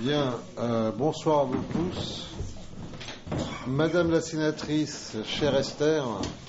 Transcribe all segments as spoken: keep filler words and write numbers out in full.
Bien, euh, bonsoir à vous tous. Madame la sénatrice, chère Esther,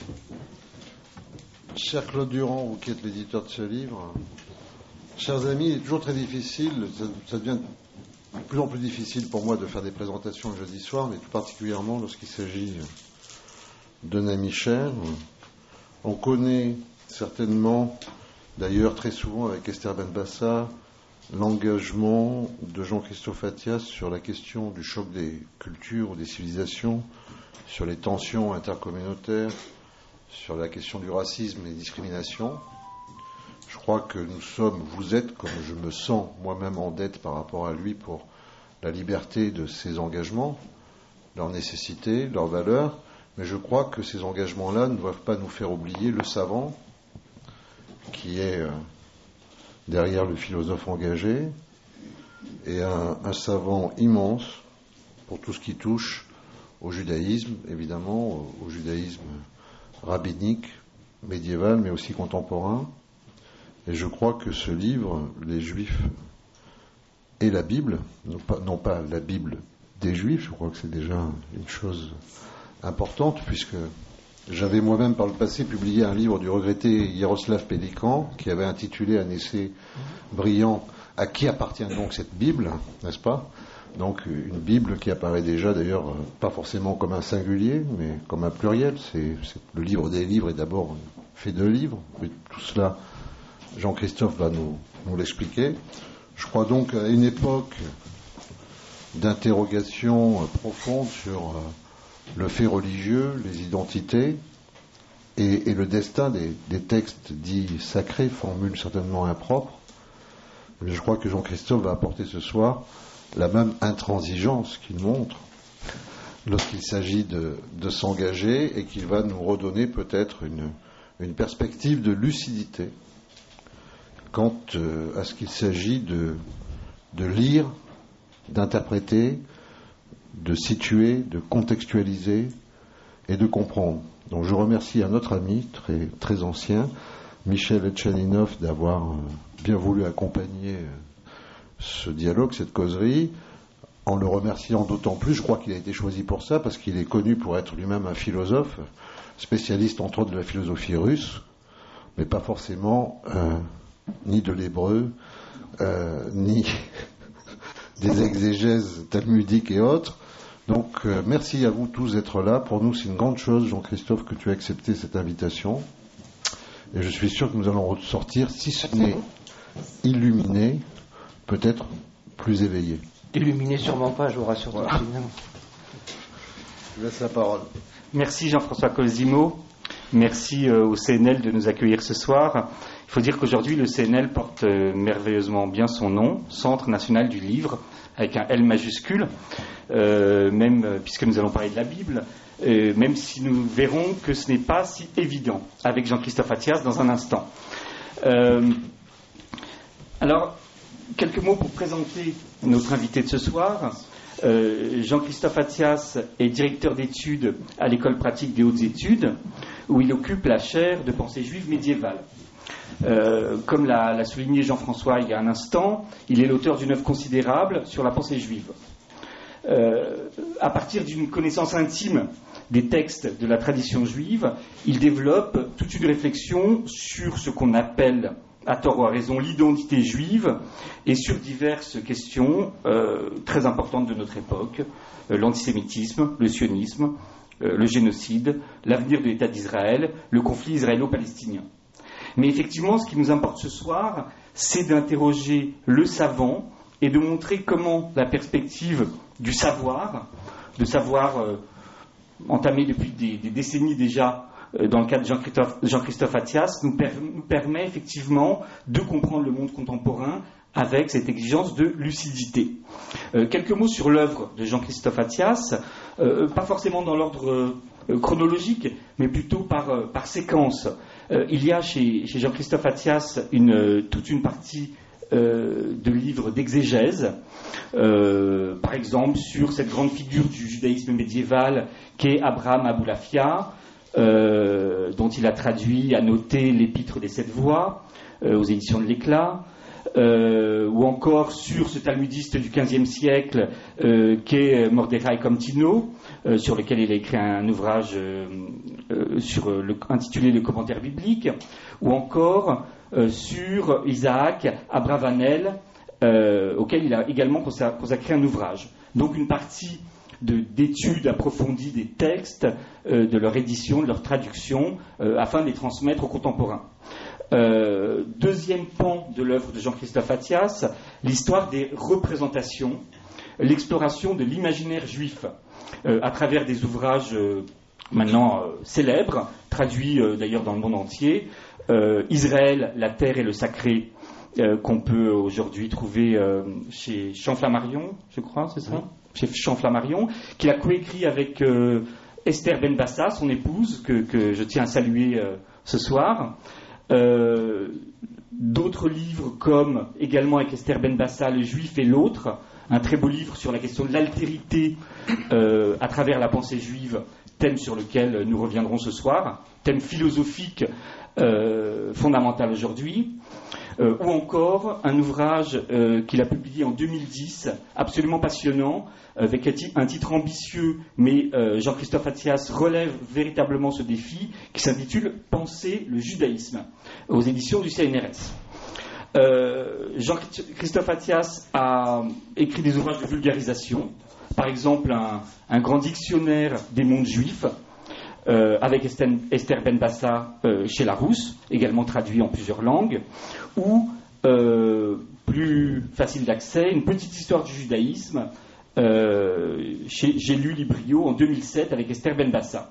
cher Claude Durand, vous qui êtes l'éditeur de ce livre, chers amis, il est toujours très difficile, ça, ça devient de plus en plus difficile pour moi de faire des présentations le jeudi soir, mais tout particulièrement lorsqu'il s'agit d'un ami cher. On connaît certainement, d'ailleurs très souvent avec Esther Benbassa, l'engagement de Jean-Christophe Attias sur la question du choc des cultures ou des civilisations, sur les tensions intercommunautaires, sur la question du racisme et des discriminations. Je crois que nous sommes, vous êtes, comme je me sens moi-même en dette par rapport à lui pour la liberté de ses engagements, leur nécessité, leur valeur, mais je crois que ces engagements-là ne doivent pas nous faire oublier le savant qui est euh, derrière le philosophe engagé, et un, un savant immense pour tout ce qui touche au judaïsme, évidemment, au, au judaïsme rabbinique, médiéval, mais aussi contemporain. Et je crois que ce livre, Les Juifs et la Bible, non pas, non pas la Bible des Juifs, je crois que c'est déjà une chose importante, puisque j'avais moi-même par le passé publié un livre du regretté Yaroslav Pelikan qui avait intitulé un essai brillant « À qui appartient donc cette Bible ?» n'est-ce pas ? Donc une Bible qui apparaît déjà d'ailleurs pas forcément comme un singulier, mais comme un pluriel. C'est, c'est le livre des livres est d'abord fait de livres. Mais tout cela, Jean-Christophe va nous, nous l'expliquer. Je crois donc à une époque d'interrogation profonde sur le fait religieux, les identités et, et le destin des, des textes dits sacrés, formule certainement impropre. Mais je crois que Jean-Christophe va apporter ce soir la même intransigeance qu'il montre lorsqu'il s'agit de, de s'engager, et qu'il va nous redonner peut-être une, une perspective de lucidité quant euh, à ce qu'il s'agit de, de lire, d'interpréter, de situer, de contextualiser et de comprendre. Donc je remercie un autre ami très, très ancien, Michel Etchaninov, d'avoir euh, bien voulu accompagner euh, ce dialogue, cette causerie, en le remerciant d'autant plus. Je crois qu'il a été choisi pour ça, parce qu'il est connu pour être lui-même un philosophe, spécialiste entre autres de la philosophie russe, mais pas forcément euh, ni de l'hébreu, euh, ni des exégèses talmudiques et autres. Donc euh, merci à vous tous d'être là. Pour nous c'est une grande chose, Jean-Christophe, que tu as accepté cette invitation, et je suis sûr que nous allons ressortir, si ce n'est illuminés, peut-être plus éveillés. Illuminés sûrement pas, je vous rassure. Voilà. Je laisse la parole. Merci Jean-François Cosimo, merci euh, au C N L de nous accueillir ce soir. Il faut dire qu'aujourd'hui le C N L porte euh, merveilleusement bien son nom, Centre National du Livre, avec un L majuscule, euh, même euh, puisque nous allons parler de la Bible, euh, même si nous verrons que ce n'est pas si évident, avec Jean-Christophe Attias dans un instant. Euh, alors, quelques mots pour présenter notre invité de ce soir. Euh, Jean-Christophe Attias est directeur d'études à l'École pratique des hautes études, où il occupe la chaire de pensée juive médiévale. Euh, comme l'a, l'a souligné Jean-François il y a un instant, il est l'auteur d'une œuvre considérable sur la pensée juive. Euh, à partir d'une connaissance intime des textes de la tradition juive, il développe toute une réflexion sur ce qu'on appelle, à tort ou à raison, l'identité juive, et sur diverses questions euh, très importantes de notre époque, euh, l'antisémitisme, le sionisme, euh, le génocide, l'avenir de l'État d'Israël, le conflit israélo-palestinien. Mais effectivement, ce qui nous importe ce soir, c'est d'interroger le savant et de montrer comment la perspective du savoir, de savoir euh, entamé depuis des, des décennies déjà euh, dans le cadre de Jean-Christophe, Jean-Christophe Attias, nous, per, nous permet effectivement de comprendre le monde contemporain avec cette exigence de lucidité. Euh, quelques mots sur l'œuvre de Jean-Christophe Attias, euh, pas forcément dans l'ordre euh, chronologique, mais plutôt par, euh, par séquence. Euh, il y a chez, chez Jean-Christophe Attias une, euh, toute une partie euh, de livres d'exégèse, euh, par exemple sur cette grande figure du judaïsme médiéval qu'est Abraham Aboulafia, euh, dont il a traduit, annoté l'épître des sept voix euh, aux éditions de l'Éclat. euh, ou encore sur ce talmudiste du quinzième siècle euh, qu'est Mordechai Comtino, euh, sur lequel il a écrit un ouvrage euh, euh, sur, euh, le, intitulé Le commentaire biblique, ou encore euh, sur Isaac Abravanel, euh, auquel il a également consacré un ouvrage. Donc une partie de, d'études approfondies des textes, euh, de leur édition, de leur traduction, euh, afin de les transmettre aux contemporains. Euh, deuxième pan de l'œuvre de Jean-Christophe Attias, l'histoire des représentations, l'exploration de l'imaginaire juif euh, à travers des ouvrages euh, maintenant euh, célèbres, traduits euh, d'ailleurs dans le monde entier, euh, Israël, la terre et le sacré, euh, qu'on peut aujourd'hui trouver euh, chez Jean-Flammarion, je crois, c'est ça, oui. Chez Jean-Flammarion, qu'il a coécrit avec euh, Esther Benbassa, son épouse, que, que je tiens à saluer euh, ce soir. Euh, d'autres livres comme également avec Esther Benbassa, Le Juif et l'autre, un très beau livre sur la question de l'altérité euh, à travers la pensée juive, thème sur lequel nous reviendrons ce soir, thème philosophique euh, fondamental aujourd'hui, euh, ou encore un ouvrage euh, qu'il a publié en deux mille dix, absolument passionnant, avec un titre ambitieux, mais euh, Jean-Christophe Attias relève véritablement ce défi, qui s'intitule « Penser le judaïsme » aux éditions du C N R S. Euh, Jean-Christophe Attias a écrit des ouvrages de vulgarisation, par exemple un, un grand dictionnaire des mondes juifs, euh, avec Esther Benbassa euh, chez Larousse, également traduit en plusieurs langues, ou, euh, plus facile d'accès, une petite histoire du judaïsme, Euh, chez, j'ai lu Librio en deux mille sept avec Esther Benbassa.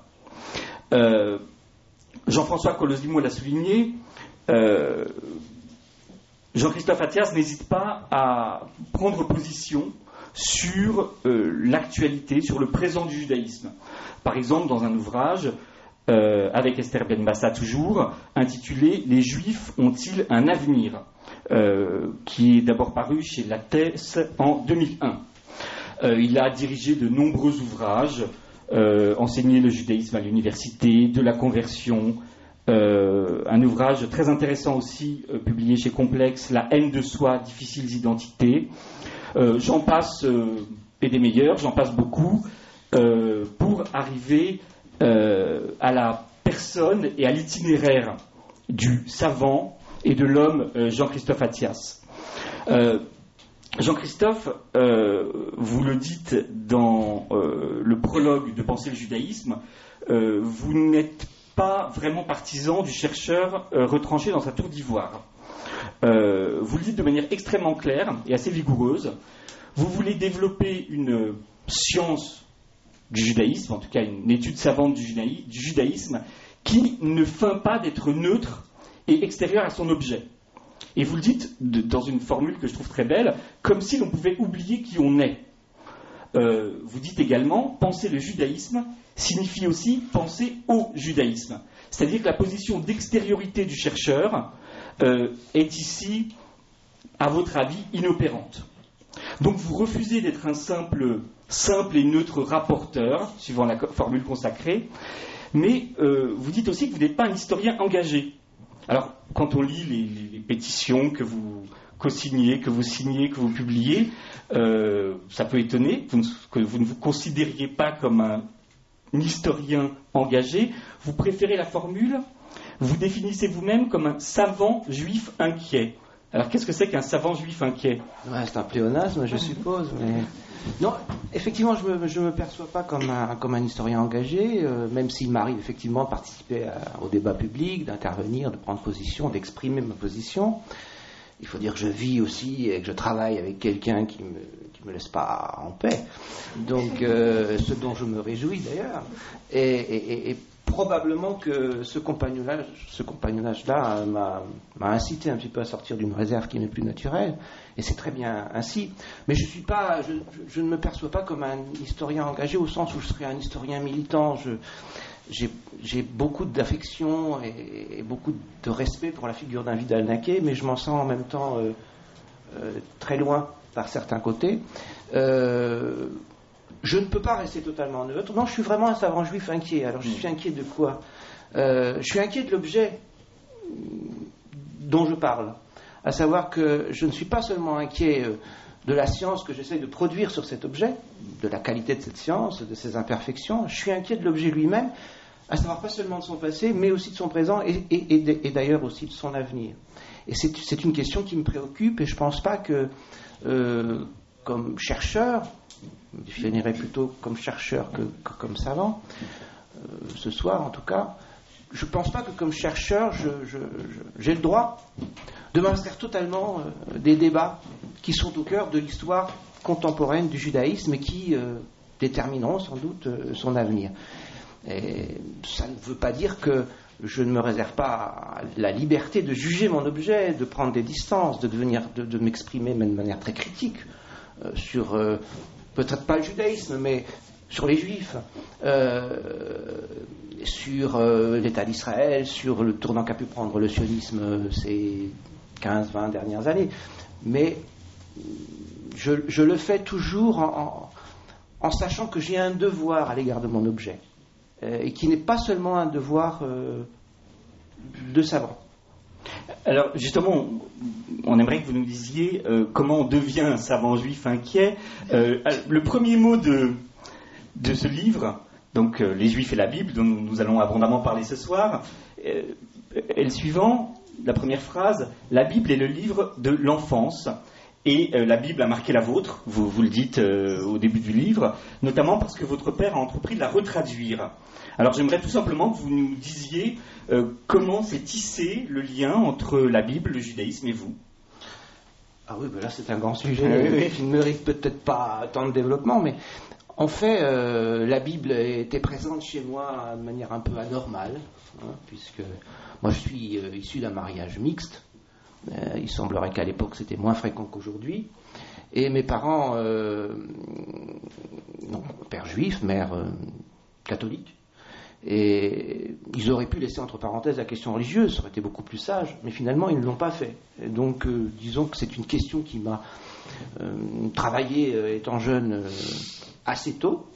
Euh, Jean-François Colosimo l'a souligné, euh, Jean-Christophe Attias n'hésite pas à prendre position sur euh, l'actualité, sur le présent du judaïsme. Par exemple, dans un ouvrage, euh, avec Esther Benbassa toujours, intitulé « Les Juifs ont-ils un avenir ?», euh, qui est d'abord paru chez Lattès en deux mille un. Euh, il a dirigé de nombreux ouvrages, euh, enseigné le judaïsme à l'université, de la conversion, euh, un ouvrage très intéressant aussi, euh, publié chez Complexe, La haine de soi, difficiles identités. Euh, j'en passe, euh, et des meilleurs, j'en passe beaucoup, euh, pour arriver euh, à la personne et à l'itinéraire du savant et de l'homme euh, Jean-Christophe Attias. Euh, Jean-Christophe, euh, vous le dites dans euh, le prologue de Penser le judaïsme, euh, vous n'êtes pas vraiment partisan du chercheur euh, retranché dans sa tour d'ivoire. Euh, vous le dites de manière extrêmement claire et assez vigoureuse. Vous voulez développer une science du judaïsme, en tout cas une étude savante du, judaï- du judaïsme, qui ne feint pas d'être neutre et extérieure à son objet. Et vous le dites de, dans une formule que je trouve très belle, comme si l'on pouvait oublier qui on est. Euh, vous dites également, penser le judaïsme signifie aussi penser au judaïsme. C'est-à-dire que la position d'extériorité du chercheur euh, est ici, à votre avis, inopérante. Donc vous refusez d'être un simple, simple et neutre rapporteur, suivant la formule consacrée, mais euh, vous dites aussi que vous n'êtes pas un historien engagé. Alors, quand on lit les, les, les pétitions que vous co-signez, que vous signez, que vous publiez, euh, ça peut étonner vous ne, que vous ne vous considériez pas comme un, un historien engagé. Vous préférez la formule, vous définissez vous-même comme un savant juif inquiet. Alors, qu'est-ce que c'est qu'un savant juif inquiet ? Ouais, c'est un pléonasme, je suppose. Mais... Non, effectivement, je ne me, je me perçois pas comme un, comme un historien engagé, euh, même s'il m'arrive effectivement de participer à, au débat public, d'intervenir, de prendre position, d'exprimer ma position. Il faut dire que je vis aussi et que je travaille avec quelqu'un qui ne me, qui me laisse pas en paix. Donc, euh, ce dont je me réjouis d'ailleurs. Et, et, et, et probablement que ce compagnonnage, ce compagnonnage-là m'a, m'a incité un petit peu à sortir d'une réserve qui n'est plus naturelle, et c'est très bien ainsi. Mais je suis pas, je, je ne me perçois pas comme un historien engagé au sens où je serais un historien militant. Je, j'ai, j'ai beaucoup d'affection et, et beaucoup de respect pour la figure d'un Vidal-Naquet, mais je m'en sens en même temps euh, euh, très loin par certains côtés. Euh, Je ne peux pas rester totalement neutre. Non, je suis vraiment un savant juif inquiet. Alors, je suis inquiet de quoi ? euh, Je suis inquiet de l'objet dont je parle. à savoir que je ne suis pas seulement inquiet euh, de la science que j'essaie de produire sur cet objet, de la qualité de cette science, de ses imperfections, je suis inquiet de l'objet lui-même, à savoir pas seulement de son passé, mais aussi de son présent et, et, et, et d'ailleurs aussi de son avenir. Et c'est, c'est une question qui me préoccupe et je ne pense pas que, euh, comme chercheur, je me définirais plutôt comme chercheur que, que comme savant, euh, ce soir en tout cas, je ne pense pas que comme chercheur, je, je, je, j'ai le droit de m'abstraire totalement euh, des débats qui sont au cœur de l'histoire contemporaine du judaïsme et qui euh, détermineront sans doute euh, son avenir. Et ça ne veut pas dire que je ne me réserve pas la liberté de juger mon objet, de prendre des distances, de, devenir, de, de m'exprimer même de manière très critique euh, sur, euh, peut-être pas le judaïsme, mais sur les juifs, euh, sur euh, l'État d'Israël, sur le tournant qu'a pu prendre le sionisme euh, ces quinze vingt dernières années. Mais je, je le fais toujours en, en, en sachant que j'ai un devoir à l'égard de mon objet. Et qui n'est pas seulement un devoir euh, de savant. Alors justement, on aimerait que vous nous disiez euh, comment on devient un savant juif inquiet. Euh, le premier mot de, de ce livre, donc euh, Les Juifs et la Bible, dont nous allons abondamment parler ce soir, euh, est le suivant, la première phrase: la Bible est le livre de l'enfance. Et euh, la Bible a marqué la vôtre, vous, vous le dites euh, au début du livre, notamment parce que votre père a entrepris de la retraduire. Alors j'aimerais tout simplement que vous nous disiez euh, comment s'est tissé le lien entre la Bible, le judaïsme et vous. Ah oui, ben là c'est un grand sujet oui, oui. qui ne mérite peut-être pas tant de développement, mais en fait euh, la Bible était présente chez moi de manière un peu anormale, hein, puisque moi je suis euh, issu d'un mariage mixte. Euh, il semblerait qu'à l'époque c'était moins fréquent qu'aujourd'hui. Et mes parents, euh, non, père juif, mère euh, catholique, et ils auraient pu laisser entre parenthèses la question religieuse, ça aurait été beaucoup plus sage, mais finalement ils ne l'ont pas fait. Et donc euh, disons que c'est une question qui m'a euh, travaillé euh, étant jeune euh, assez tôt.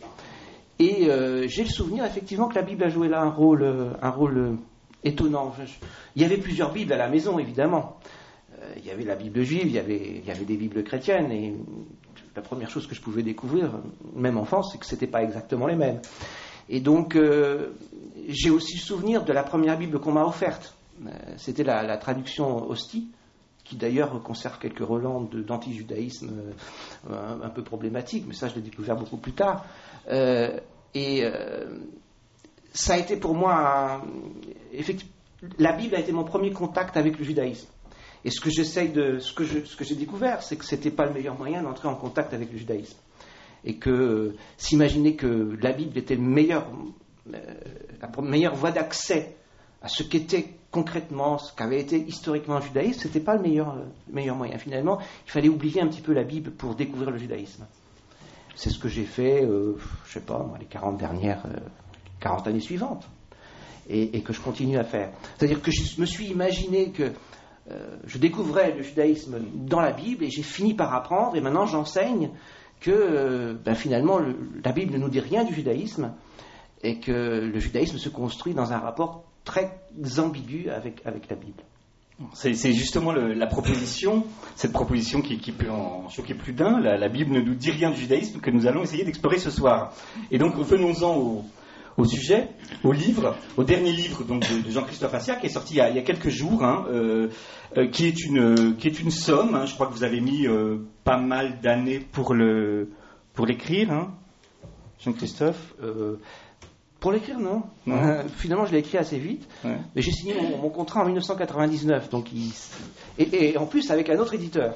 Et euh, j'ai le souvenir effectivement que la Bible a joué là un rôle, euh, un rôle euh, étonnant. Je, je, il y avait plusieurs Bibles à la maison évidemment. Il y avait la Bible juive, il y avait, il y avait des Bibles chrétiennes, et la première chose que je pouvais découvrir, même enfant, c'est que ce n'était pas exactement les mêmes. Et donc, euh, j'ai aussi le souvenir de la première Bible qu'on m'a offerte. Euh, c'était la, la traduction Hostie, qui d'ailleurs conserve quelques relents de, d'anti-judaïsme euh, un, un peu problématiques, mais ça je l'ai découvert beaucoup plus tard. Euh, et euh, ça a été pour moi, un, effectivement, la Bible a été mon premier contact avec le judaïsme. Et ce que j'essaye de, ce que, je, ce que j'ai découvert, c'est que c'était pas le meilleur moyen d'entrer en contact avec le judaïsme. Et que euh, s'imaginer que la Bible était le meilleur, euh, la meilleure voie d'accès à ce qu'était concrètement, ce qu'avait été historiquement le judaïsme, c'était pas le meilleur, euh, le meilleur moyen. Finalement, il fallait oublier un petit peu la Bible pour découvrir le judaïsme. C'est ce que j'ai fait, euh, je sais pas, moi, les quarante dernières, euh, quarante années suivantes. Et, et que je continue à faire. C'est-à-dire que je me suis imaginé que Euh, je découvrais le judaïsme dans la Bible et j'ai fini par apprendre, et maintenant j'enseigne que euh, ben finalement le, la Bible ne nous dit rien du judaïsme et que le judaïsme se construit dans un rapport très ambigu avec, avec la Bible. C'est, c'est justement le, la proposition, cette proposition qui, qui peut en choquer plus d'un. La, la Bible ne nous dit rien du judaïsme, que nous allons essayer d'explorer ce soir. Et donc venons-en au au sujet, au livre, au dernier livre donc, de, de Jean-Christophe Assia, qui est sorti il y a, il y a quelques jours, hein, euh, euh, qui, est une, qui est une somme. Hein, je crois que vous avez mis euh, pas mal d'années pour, le, pour l'écrire, hein, Jean-Christophe. Euh, pour l'écrire, non. non. Euh, finalement, je l'ai écrit assez vite. Ouais. Mais j'ai signé mon, mon contrat en dix-neuf cent quatre-vingt-dix-neuf, donc il, et, et en plus avec un autre éditeur.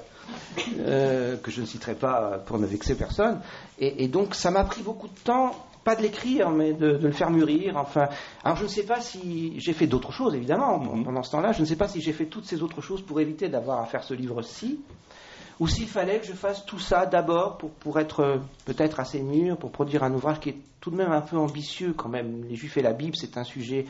Euh, que je ne citerai pas pour ne vexer personne. Et, et donc, ça m'a pris beaucoup de temps. Pas de l'écrire, mais de, de le faire mûrir. Enfin, alors je ne sais pas si j'ai fait d'autres choses, évidemment, mmh. pendant ce temps-là. Je ne sais pas si j'ai fait toutes ces autres choses pour éviter d'avoir à faire ce livre-ci, ou s'il fallait que je fasse tout ça d'abord pour, pour être peut-être assez mûr, pour produire un ouvrage qui est tout de même un peu ambitieux quand même. Les Juifs et la Bible, c'est un sujet...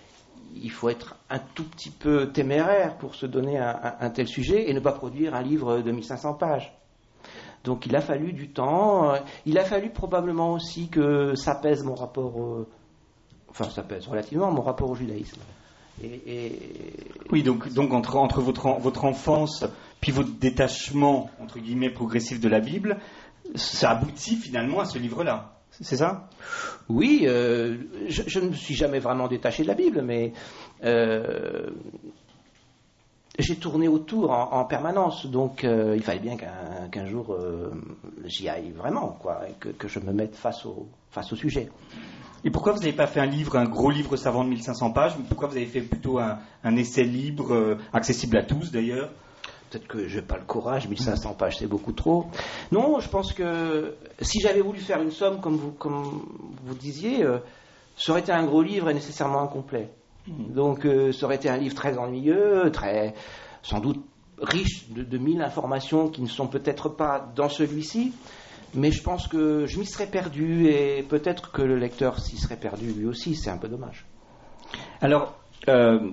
Il faut être un tout petit peu téméraire pour se donner un, un, un tel sujet et ne pas produire un livre de mille cinq cents pages. Donc il a fallu du temps, il a fallu probablement aussi que ça pèse mon rapport, au, enfin ça pèse relativement mon rapport au judaïsme. Et, et, Oui, donc, donc entre, entre votre, votre enfance puis votre détachement, entre guillemets, progressif de la Bible, ça aboutit finalement à ce livre-là. C'est ça ? Oui, euh, je, je ne me suis jamais vraiment détaché de la Bible, mais euh, j'ai tourné autour en, en permanence, donc euh, il fallait bien qu'un, qu'un jour euh, j'y aille vraiment, quoi, et que, que je me mette face au, face au sujet. Et pourquoi vous n'avez pas fait un livre, un gros livre savant de mille cinq cents pages ? Pourquoi vous avez fait plutôt un, un essai libre, euh, accessible à tous d'ailleurs ? Peut-être que je n'ai pas le courage, mille cinq cents pages, c'est beaucoup trop. Non, je pense que si j'avais voulu faire une somme, comme vous, comme vous disiez, euh, ça aurait été un gros livre et nécessairement incomplet. Mmh. Donc, euh, ça aurait été un livre très ennuyeux, très, sans doute riche de, de mille informations qui ne sont peut-être pas dans celui-ci. Mais je pense que je m'y serais perdu et peut-être que le lecteur s'y serait perdu lui aussi. C'est un peu dommage. Alors, euh,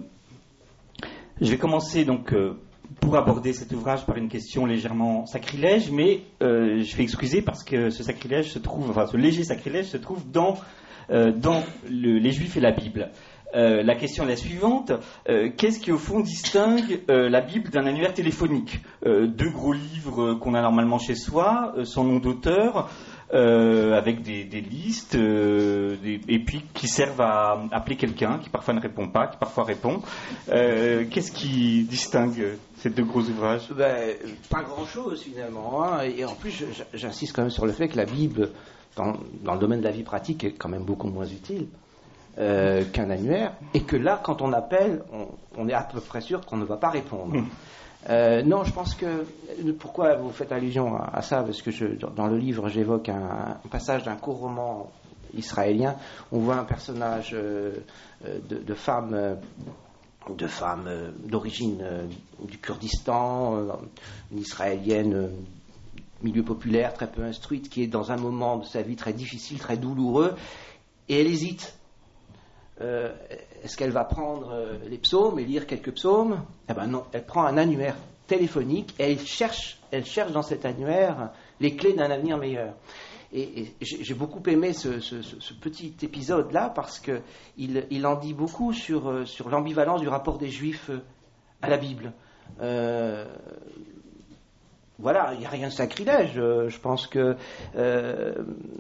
je vais commencer donc... Euh, pour aborder cet ouvrage par une question légèrement sacrilège, mais euh, je vais excuser parce que ce sacrilège se trouve, enfin ce léger sacrilège se trouve dans, euh, dans le, les Juifs et la Bible. Euh, la question est la suivante, euh, qu'est-ce qui au fond distingue euh, la Bible d'un annuaire téléphonique ? euh, Deux gros livres qu'on a normalement chez soi, euh, sans nom d'auteur, euh, avec des, des listes, euh, des, et puis qui servent à appeler quelqu'un qui parfois ne répond pas, qui parfois répond. Euh, qu'est-ce qui distingue ces deux gros ouvrages ? Ben, pas grand-chose finalement, hein. Et en plus, j'insiste quand même sur le fait que la Bible, dans, dans le domaine de la vie pratique, est quand même beaucoup moins utile euh, qu'un annuaire, et que là, quand on appelle, on, on est à peu près sûr qu'on ne va pas répondre. Mmh. Euh, non, je pense que... Pourquoi vous faites allusion à, à ça ? Parce que je, dans le livre, j'évoque un, un passage d'un court roman israélien. On voit un personnage euh, de, de femme... Euh, de femmes euh, d'origine euh, du Kurdistan, euh, une israélienne, euh, milieu populaire, très peu instruite, qui est dans un moment de sa vie très difficile, très douloureux, et elle hésite. Euh, est-ce qu'elle va prendre euh, les psaumes et lire quelques psaumes ? Eh ben non, elle prend un annuaire téléphonique et elle cherche, elle cherche dans cet annuaire les clés d'un avenir meilleur. Et, et j'ai beaucoup aimé ce, ce, ce petit épisode-là parce qu'il il en dit beaucoup sur, sur l'ambivalence du rapport des Juifs à la Bible. Euh, voilà, il n'y a rien de sacrilège. Je pense que euh,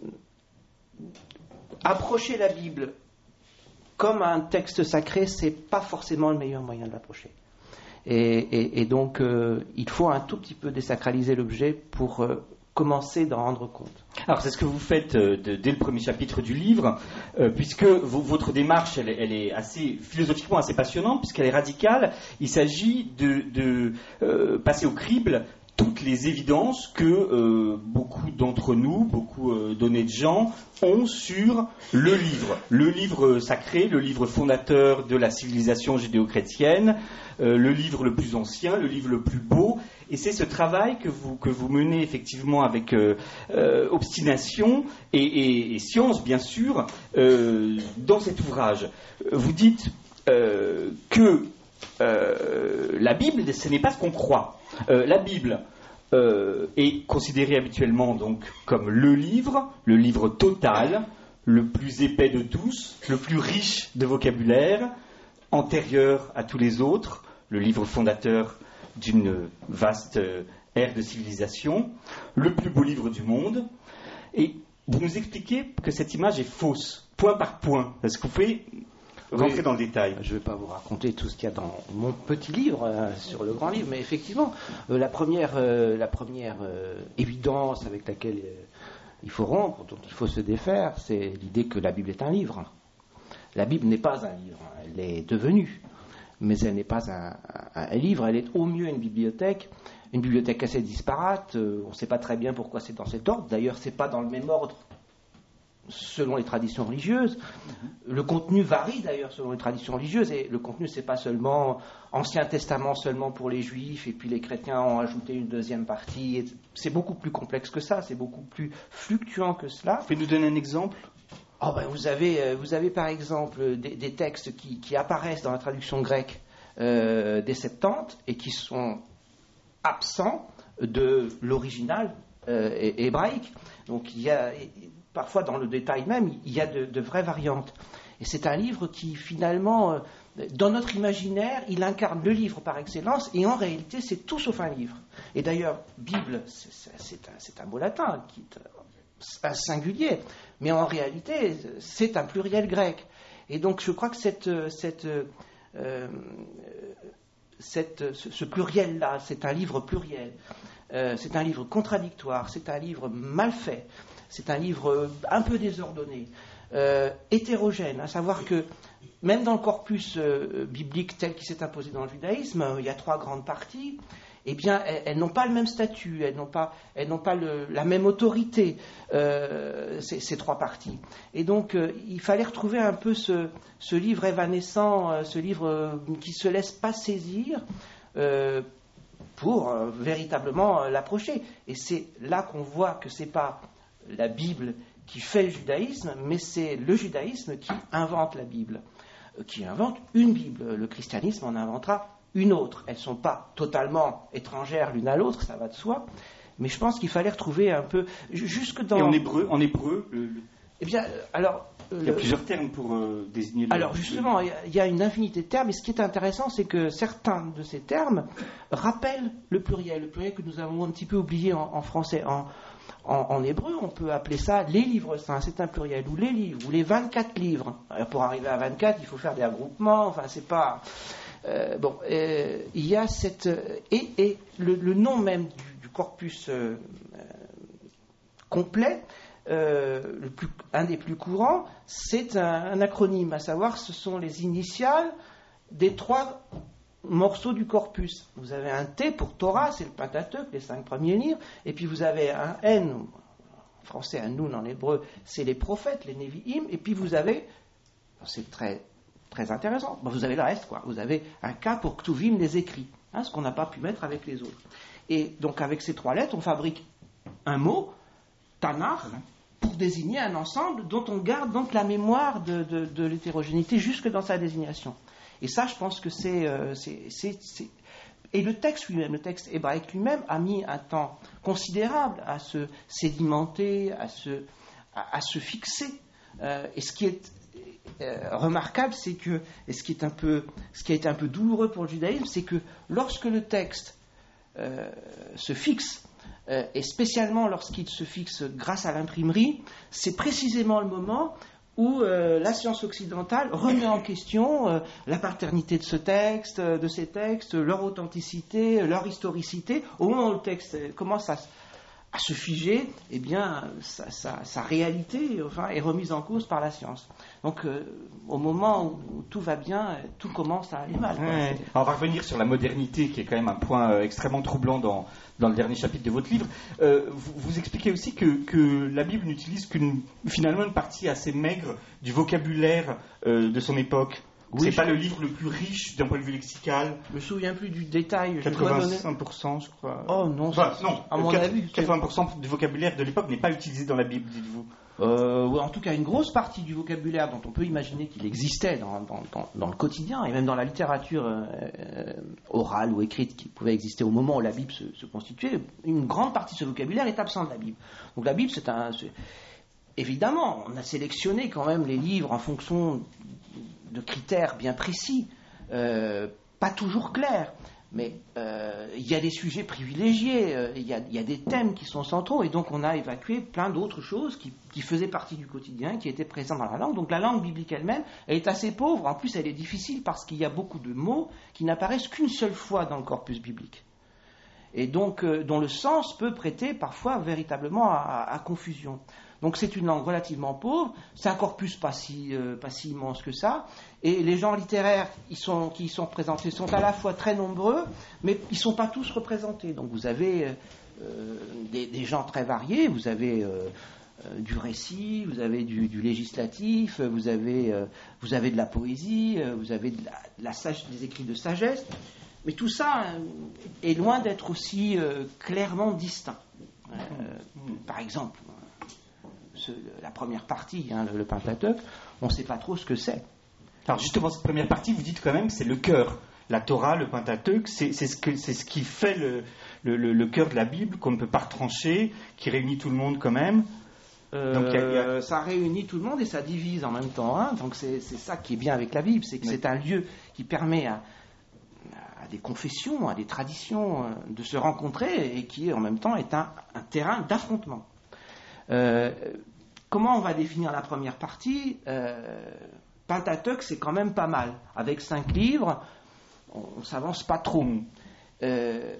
approcher la Bible comme un texte sacré, c'est pas forcément le meilleur moyen de l'approcher. Et, et, et donc, euh, il faut un tout petit peu désacraliser l'objet pour euh, commencer d'en rendre compte. Alors, c'est ce que vous faites euh, de, dès le premier chapitre du livre, euh, puisque v- votre démarche, elle, elle est assez philosophiquement assez passionnante, puisqu'elle est radicale. Il s'agit de, de euh, passer au crible toutes les évidences que euh, beaucoup d'entre nous, beaucoup euh, d'honnêtes gens ont sur le livre, le livre sacré, le livre fondateur de la civilisation judéo-chrétienne, euh, le livre le plus ancien, le livre le plus beau. Et c'est ce travail que vous, que vous menez effectivement avec euh, euh, obstination et, et, et science, bien sûr, euh, dans cet ouvrage. Vous dites euh, que euh, la Bible, ce n'est pas ce qu'on croit. Euh, la Bible euh, est considérée habituellement donc comme le livre, le livre total, le plus épais de tous, le plus riche de vocabulaire, antérieur à tous les autres, le livre fondateur d'une vaste ère de civilisation, le plus beau livre du monde. Et vous nous expliquez que cette image est fausse, point par point. Est-ce que vous pouvez rentrer oui, dans le détail ? Je ne vais pas vous raconter tout ce qu'il y a dans mon petit livre euh, sur le grand livre, mais effectivement, euh, la première, euh, la première euh, évidence avec laquelle euh, il faut rompre, dont il faut se défaire, c'est l'idée que la Bible est un livre. La Bible n'est pas un livre, elle est devenue. Mais elle n'est pas un, un, un livre, elle est au mieux une bibliothèque, une bibliothèque assez disparate, euh, on ne sait pas très bien pourquoi c'est dans cet ordre, d'ailleurs c'est pas dans le même ordre selon les traditions religieuses, le contenu varie d'ailleurs selon les traditions religieuses, et le contenu c'est pas seulement Ancien Testament seulement pour les Juifs, et puis les chrétiens ont ajouté une deuxième partie, et c'est beaucoup plus complexe que ça, c'est beaucoup plus fluctuant que cela. Vous pouvez nous donner un exemple ? Oh ben vous avez, vous avez par exemple des, des textes qui, qui apparaissent dans la traduction grecque euh, des Septante et qui sont absents de l'original euh, hébraïque. Donc il y a, parfois dans le détail même, il y a de, de vraies variantes. Et c'est un livre qui finalement dans notre imaginaire, il incarne le livre par excellence, et en réalité, c'est tout sauf un livre. Et d'ailleurs, Bible, c'est, c'est, un, c'est un mot latin, qui est un singulier, mais en réalité, c'est un pluriel grec. Et donc, je crois que cette, cette, euh, cette, ce, ce pluriel-là, c'est un livre pluriel, euh, c'est un livre contradictoire, c'est un livre mal fait, c'est un livre un peu désordonné, euh, hétérogène, à savoir que même dans le corpus euh, biblique tel qu'il s'est imposé dans le judaïsme, euh, il y a trois grandes parties, eh bien, elles, elles n'ont pas le même statut, elles n'ont pas, elles n'ont pas le, la même autorité, euh, ces, ces trois parties. Et donc, euh, il fallait retrouver un peu ce, ce livre évanescent, euh, ce livre euh, qui ne se laisse pas saisir, euh, pour euh, véritablement euh, l'approcher. Et c'est là qu'on voit que ce n'est pas la Bible qui fait le judaïsme, mais c'est le judaïsme qui invente la Bible, euh, qui invente une Bible. Le christianisme en inventera une autre. Elles ne sont pas totalement étrangères l'une à l'autre, ça va de soi, mais je pense qu'il fallait retrouver un peu, jusque dans... Et en hébreu, en hébreu le, le... Eh bien, alors... Il y a le... plusieurs termes pour euh, désigner... Alors le... justement, il y, y a une infinité de termes, et ce qui est intéressant, c'est que certains de ces termes rappellent le pluriel, le pluriel que nous avons un petit peu oublié en, en français. En, en, en hébreu, on peut appeler ça les livres saints, c'est un pluriel, ou les livres, ou les vingt-quatre livres. Alors, pour arriver à vingt-quatre, il faut faire des regroupements, enfin, c'est pas... Euh, bon, euh, il y a cette... Et, et le, le nom même du, du corpus euh, euh, complet... Euh, le plus, un des plus courants, c'est un, un acronyme, à savoir ce sont les initiales des trois morceaux du corpus. Vous avez un T pour Torah, c'est le Pentateuque, les cinq premiers livres, et puis vous avez un N, en français un Nun en hébreu, c'est les prophètes, les Nevi'im, et puis vous avez, c'est très, très intéressant, vous avez le reste, quoi. Vous avez un K pour Ktuvim, les écrits, hein, ce qu'on n'a pas pu mettre avec les autres. Et donc avec ces trois lettres, on fabrique un mot, Tanakh, pour désigner un ensemble dont on garde donc la mémoire de, de, de l'hétérogénéité jusque dans sa désignation. Et ça, je pense que c'est, euh, c'est, c'est, c'est... Et le texte lui-même, le texte hébraïque lui-même, a mis un temps considérable à se sédimenter, à se, à, à se fixer. Euh, et ce qui est euh, remarquable, c'est que, et ce qui est un peu, ce qui a été un peu douloureux pour le judaïsme, c'est que lorsque le texte euh, se fixe, Euh, et spécialement lorsqu'il se fixe grâce à l'imprimerie, c'est précisément le moment où euh, la science occidentale remet en question euh, la paternité de ce texte, euh, de ces textes, leur authenticité, leur historicité. Au moment où le texte euh, commence à, à se figer, eh bien, sa, sa, sa réalité enfin, est remise en cause par la science. Donc, euh, au moment où tout va bien, tout commence à aller mal. Ouais. On va revenir sur la modernité, qui est quand même un point euh, extrêmement troublant dans, dans le dernier chapitre de votre livre. Euh, vous, vous expliquez aussi que, que la Bible n'utilise qu'une, finalement, une partie assez maigre du vocabulaire euh, de son époque. Oui, c'est je... pas le livre le plus riche d'un point de vue lexical. Je me souviens plus du détail. quatre-vingt-cinq pour cent, je crois. Oh non, enfin, non. À mon quatre, avis, quatre-vingts pour cent du vocabulaire de l'époque n'est pas utilisé dans la Bible, dites-vous. Euh, ouais, en tout cas, une grosse partie du vocabulaire dont on peut imaginer qu'il existait dans, dans, dans, dans le quotidien et même dans la littérature euh, orale ou écrite qui pouvait exister au moment où la Bible se, se constituait, une grande partie de ce vocabulaire est absent de la Bible. Donc la Bible, c'est un... C'est... Évidemment, on a sélectionné quand même les livres en fonction de critères bien précis, euh, pas toujours clairs, mais euh, il y a des sujets privilégiés, euh, il y a, y a des thèmes qui sont centraux, et donc on a évacué plein d'autres choses qui, qui faisaient partie du quotidien, qui étaient présentes dans la langue. Donc la langue biblique elle-même, elle est assez pauvre, en plus elle est difficile parce qu'il y a beaucoup de mots qui n'apparaissent qu'une seule fois dans le corpus biblique, et donc euh, dont le sens peut prêter parfois véritablement à, à, à confusion. Donc c'est une langue relativement pauvre, c'est un corpus pas si, euh, pas si immense que ça, et les gens littéraires ils sont, qui y sont représentés sont à la fois très nombreux, mais ils ne sont pas tous représentés. Donc vous avez euh, des, des gens très variés, vous avez euh, euh, du récit, vous avez du, du législatif, vous avez, euh, vous avez de la poésie, euh, vous avez de la, de la sage, des écrits de sagesse, mais tout ça euh, est loin d'être aussi euh, clairement distinct. Euh, par exemple, Ce, la première partie, hein, le, le Pentateuque, on ne sait pas trop ce que c'est. Alors justement, cette première partie, vous dites quand même, c'est le cœur. La Torah, le Pentateuque, c'est, c'est, ce, que, c'est ce qui fait le, le, le, le cœur de la Bible, qu'on ne peut pas retrancher, qui réunit tout le monde quand même. Euh, Donc, y a, y a... ça réunit tout le monde et ça divise en même temps. Hein. Donc c'est, c'est ça qui est bien avec la Bible, c'est que oui. c'est un lieu qui permet à, à des confessions, à des traditions de se rencontrer et qui en même temps est un, un terrain d'affrontement. Euh, comment on va définir la première partie? euh, Pentateuque, c'est quand même pas mal. Avec cinq livres, on ne s'avance pas trop. Euh,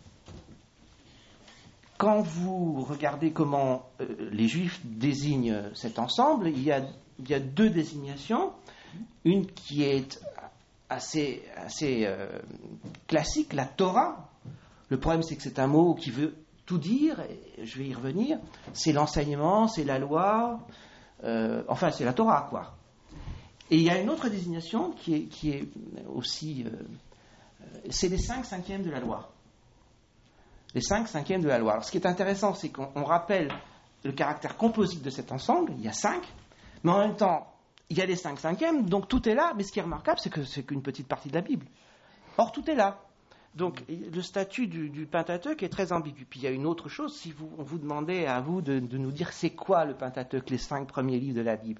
quand vous regardez comment euh, les Juifs désignent cet ensemble, il y a, il y a deux désignations. Une qui est assez, assez euh, classique, la Torah. Le problème, c'est que c'est un mot qui veut tout dire, et je vais y revenir. C'est l'enseignement, c'est la loi, euh, enfin, c'est la Torah, quoi. Et il y a une autre désignation qui est, qui est aussi... Euh, c'est les cinq cinquièmes de la loi. Les cinq cinquièmes de la loi. Alors, ce qui est intéressant, c'est qu'on on rappelle le caractère composite de cet ensemble. Il y a cinq, mais en même temps, il y a les cinq cinquièmes, donc tout est là. Mais ce qui est remarquable, c'est que c'est qu'une petite partie de la Bible. Or, tout est là. Donc, le statut du, du Pentateuque est très ambigu. Puis, il y a une autre chose. Si vous, on vous demandait à vous de, de nous dire c'est quoi le Pentateuque, les cinq premiers livres de la Bible.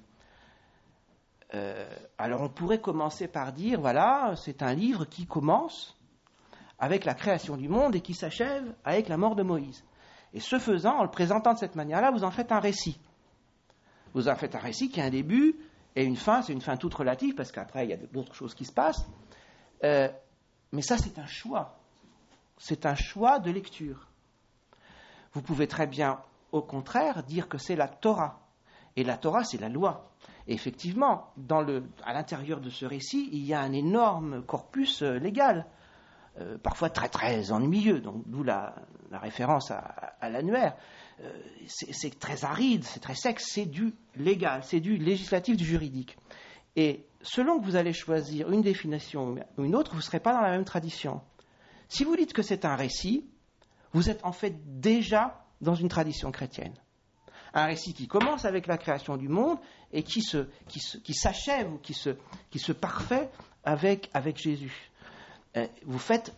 Euh, alors on pourrait commencer par dire, voilà, c'est un livre qui commence avec la création du monde et qui s'achève avec la mort de Moïse. Et ce faisant, en le présentant de cette manière-là, vous en faites un récit. Vous en faites un récit qui a un début et une fin, c'est une fin toute relative, parce qu'après, il y a d'autres choses qui se passent. Euh, mais ça, c'est un choix. C'est un choix de lecture. Vous pouvez très bien, au contraire, dire que c'est la Torah. Et la Torah, c'est la loi. Et effectivement, dans le, à l'intérieur de ce récit, il y a un énorme corpus euh, légal, euh, parfois très très ennuyeux, donc d'où la, la référence à, à l'annuaire. Euh, c'est, c'est très aride, c'est très sec, c'est du légal, c'est du législatif, du juridique. Et selon que vous allez choisir une définition ou une autre, vous ne serez pas dans la même tradition. Si vous dites que c'est un récit, vous êtes en fait déjà dans une tradition chrétienne. Un récit qui commence avec la création du monde et qui, se, qui, se, qui s'achève ou qui se, qui se parfait avec, avec Jésus. Vous faites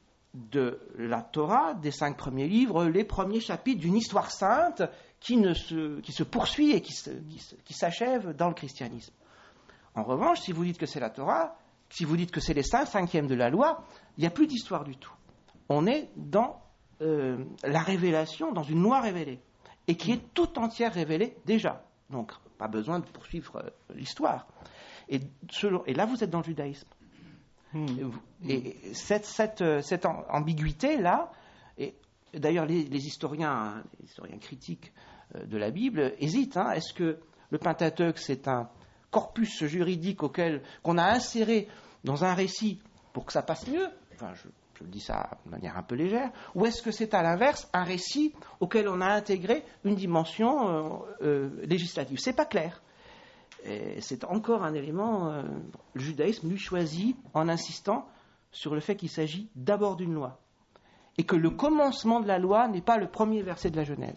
de la Torah, des cinq premiers livres, les premiers chapitres d'une histoire sainte qui, ne se, qui se poursuit et qui, se, qui, se, qui s'achève dans le christianisme. En revanche, si vous dites que c'est la Torah, si vous dites que c'est les cinq cinquièmes de la loi, il n'y a plus d'histoire du tout. On est dans euh, la révélation, dans une loi révélée. Et qui est tout entière révélée déjà. Donc, pas besoin de poursuivre euh, l'histoire. Et, selon, et là, vous êtes dans le judaïsme. Mmh. Et, et cette, cette, cette ambiguïté-là, et d'ailleurs, les, les historiens, les historiens critiques euh, de la Bible hésitent. Hein, est-ce que le Pentateuque, c'est un corpus juridique auquel, qu'on a inséré dans un récit pour que ça passe mieux? Enfin, je... Je dis ça de manière un peu légère. Ou est-ce que c'est à l'inverse un récit auquel on a intégré une dimension euh, euh, législative? C'est pas clair. Et c'est encore un élément. Euh, le judaïsme lui choisit en insistant sur le fait qu'il s'agit d'abord d'une loi et que le commencement de la loi n'est pas le premier verset de la Genèse.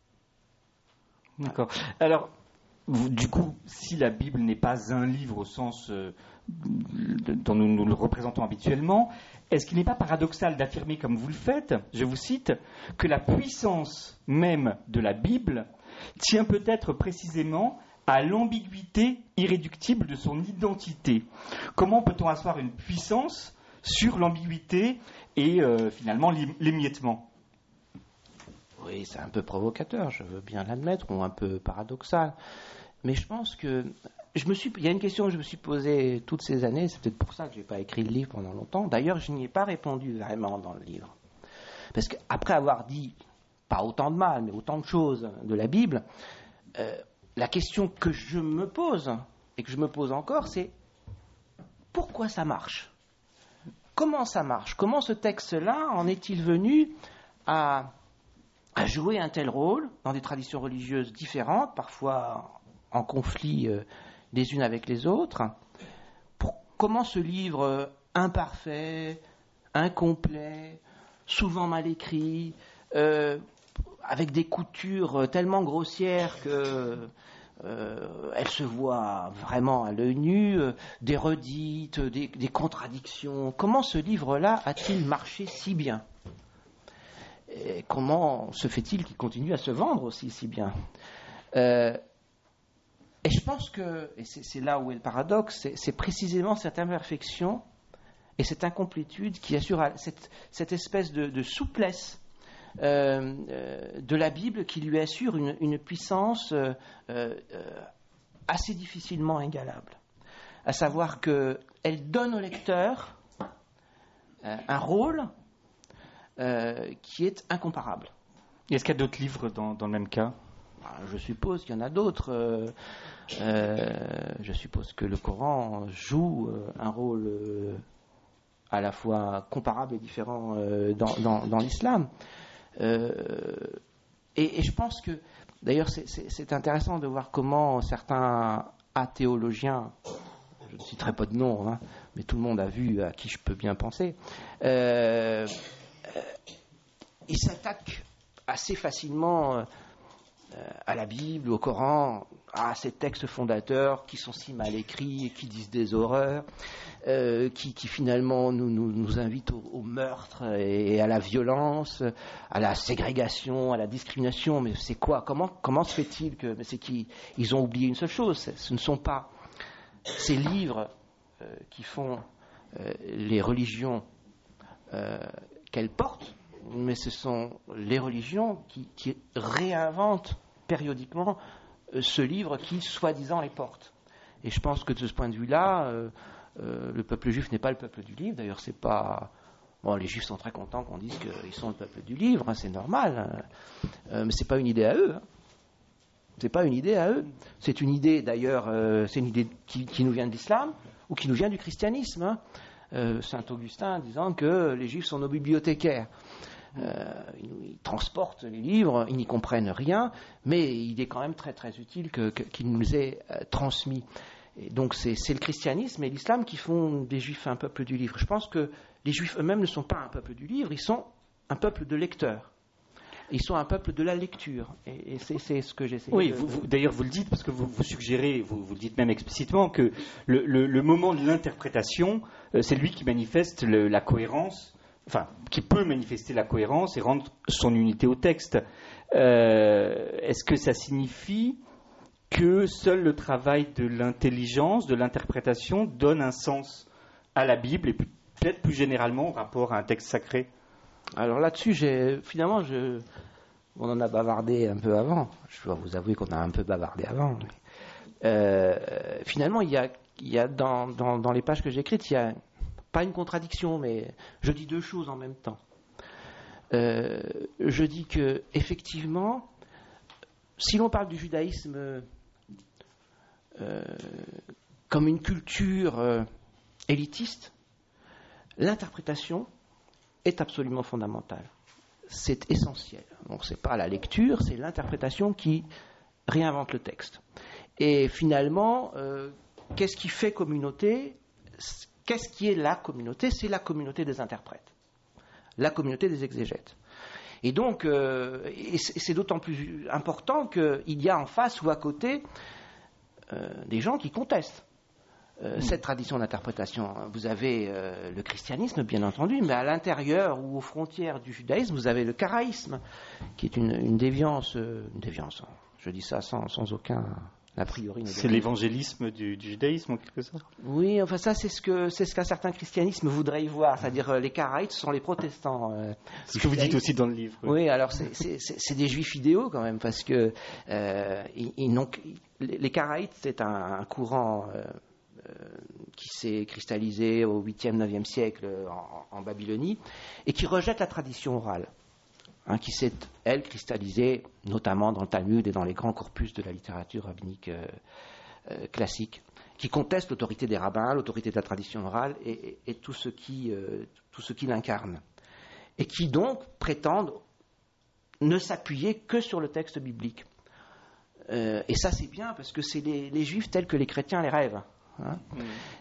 D'accord. Alors, vous, du coup, si la Bible n'est pas un livre au sens euh, dont nous, nous le représentons habituellement, est-ce qu'il n'est pas paradoxal d'affirmer, comme vous le faites, je vous cite, que la puissance même de la Bible tient peut-être précisément à l'ambiguïté irréductible de son identité? Comment peut-on asseoir une puissance sur l'ambiguïté et euh, finalement l'émiettement? Oui, c'est un peu provocateur, je veux bien l'admettre, ou un peu paradoxal. Mais je pense que je me suis, il y a une question que je me suis posée toutes ces années, c'est peut-être pour ça que je n'ai pas écrit le livre pendant longtemps. D'ailleurs, je n'y ai pas répondu vraiment dans le livre. Parce qu'après avoir dit, pas autant de mal, mais autant de choses de la Bible, euh, la question que je me pose, et que je me pose encore, c'est pourquoi ça marche? Comment ça marche? Comment ce texte-là en est-il venu à, à jouer un tel rôle dans des traditions religieuses différentes, parfois en conflit euh, les unes avec les autres? Pour, comment ce livre euh, imparfait, incomplet, souvent mal écrit, euh, avec des coutures tellement grossières que euh, elles se voient vraiment à l'œil nu, euh, des redites, des, des contradictions. Comment ce livre-là a-t-il marché si bien? Et comment se fait-il qu'il continue à se vendre aussi si bien? Euh, et je pense que, et c'est, c'est là où est le paradoxe, c'est, c'est précisément cette imperfection et cette incomplétude qui assure cette, cette espèce de, de souplesse euh, euh, de la Bible qui lui assure une, une puissance euh, euh, assez difficilement égalable. À savoir qu'elle donne au lecteur euh, un rôle euh, qui est incomparable. Est-ce qu'il y a d'autres livres dans, dans le même cas ? Je suppose qu'il y en a d'autres. Euh, euh, je suppose que le Coran joue euh, un rôle euh, à la fois comparable et différent euh, dans, dans, dans l'islam. Euh, et, et je pense que, d'ailleurs, c'est, c'est, c'est intéressant de voir comment certains athéologiens, je ne citerai pas de nom, hein, mais tout le monde a vu à qui je peux bien penser, euh, euh, ils s'attaquent assez facilement euh, à la Bible, au Coran, à ces textes fondateurs qui sont si mal écrits et qui disent des horreurs, euh, qui, qui finalement nous, nous, nous invitent au, au meurtre et à la violence, à la ségrégation, à la discrimination. Mais c'est quoi ? Comment, comment se fait-il que... Mais c'est qu'ils ils ont oublié une seule chose, ce ne sont pas ces livres euh, qui font euh, les religions euh, qu'elles portent, mais ce sont les religions qui, qui réinventent périodiquement euh, ce livre qui, soi-disant, les porte. Et je pense que de ce point de vue-là, euh, euh, le peuple juif n'est pas le peuple du livre. D'ailleurs, c'est pas... Bon, les juifs sont très contents qu'on dise qu'ils sont le peuple du livre, hein, c'est normal. Hein. Euh, mais c'est pas une idée à eux. Hein. C'est pas une idée à eux. C'est une idée, d'ailleurs, euh, c'est une idée qui, qui nous vient de l'islam ou qui nous vient du christianisme. Hein. Euh, Saint Augustin disant que les juifs sont nos bibliothécaires. Euh, ils, ils transportent les livres, ils n'y comprennent rien, mais il est quand même très très utile que, que, qu'ils nous les aient euh, transmis. Et donc c'est, c'est le christianisme et l'islam qui font des juifs un peuple du livre. Je pense que les juifs eux-mêmes ne sont pas un peuple du livre, ils sont un peuple de lecteurs. Ils sont un peuple de la lecture. Et, et c'est, c'est ce que j'essaie oui, de... Oui, d'ailleurs vous le dites, parce que vous, vous suggérez, vous, vous le dites même explicitement, que le, le, le moment de l'interprétation, euh, c'est lui qui manifeste le, la cohérence, enfin, qui peut manifester la cohérence et rendre son unité au texte. Euh, est-ce que ça signifie que seul le travail de l'intelligence, de l'interprétation, donne un sens à la Bible et peut-être plus généralement au rapport à un texte sacré ? Alors là-dessus, j'ai, finalement, je, on en a bavardé un peu avant. Je dois vous avouer qu'on a un peu bavardé avant. Mais, euh, finalement, il y a, il y a dans, dans, dans les pages que j'ai écrites, il y a pas une contradiction, mais je dis deux choses en même temps. Euh, je dis que effectivement, si l'on parle du judaïsme euh, comme une culture euh, élitiste, l'interprétation est absolument fondamentale. C'est essentiel. Donc c'est pas la lecture, c'est l'interprétation qui réinvente le texte. Et finalement, euh, qu'est-ce qui fait communauté ? Qu'est-ce qui est la communauté ? C'est la communauté des interprètes, la communauté des exégètes. Et donc, euh, et c'est, c'est d'autant plus important qu'il y a en face ou à côté euh, des gens qui contestent. Euh, cette tradition d'interprétation. Vous avez euh, le christianisme, bien entendu, mais à l'intérieur ou aux frontières du judaïsme, vous avez le karaïsme, qui est une, une déviance, euh, une déviance, je dis ça sans, sans aucun a priori. C'est l'évangélisme du, du judaïsme, en quelque sorte. Oui, enfin ça, c'est ce que c'est ce qu'un certain christianisme voudrait y voir, c'est-à-dire euh, les karaïtes sont les protestants. Euh, ce que vous dites aussi dans le livre. Oui, oui alors c'est, c'est, c'est, c'est des juifs idéaux quand même, parce que euh, ils, ils n'ont, les, les karaïtes, c'est un, un courant euh, euh, qui s'est cristallisé au huitième, neuvième siècle en, en Babylonie, et qui rejette la tradition orale. Hein, qui s'est, elle, cristallisée notamment dans le Talmud et dans les grands corpus de la littérature rabbinique euh, euh, classique, qui conteste l'autorité des rabbins, l'autorité de la tradition orale et, et, et tout ce qui, euh, tout ce qui l'incarne. Et qui donc prétendent ne s'appuyer que sur le texte biblique. Euh, et ça, c'est bien, parce que c'est les, les juifs tels que les chrétiens les rêvent. Hein mmh.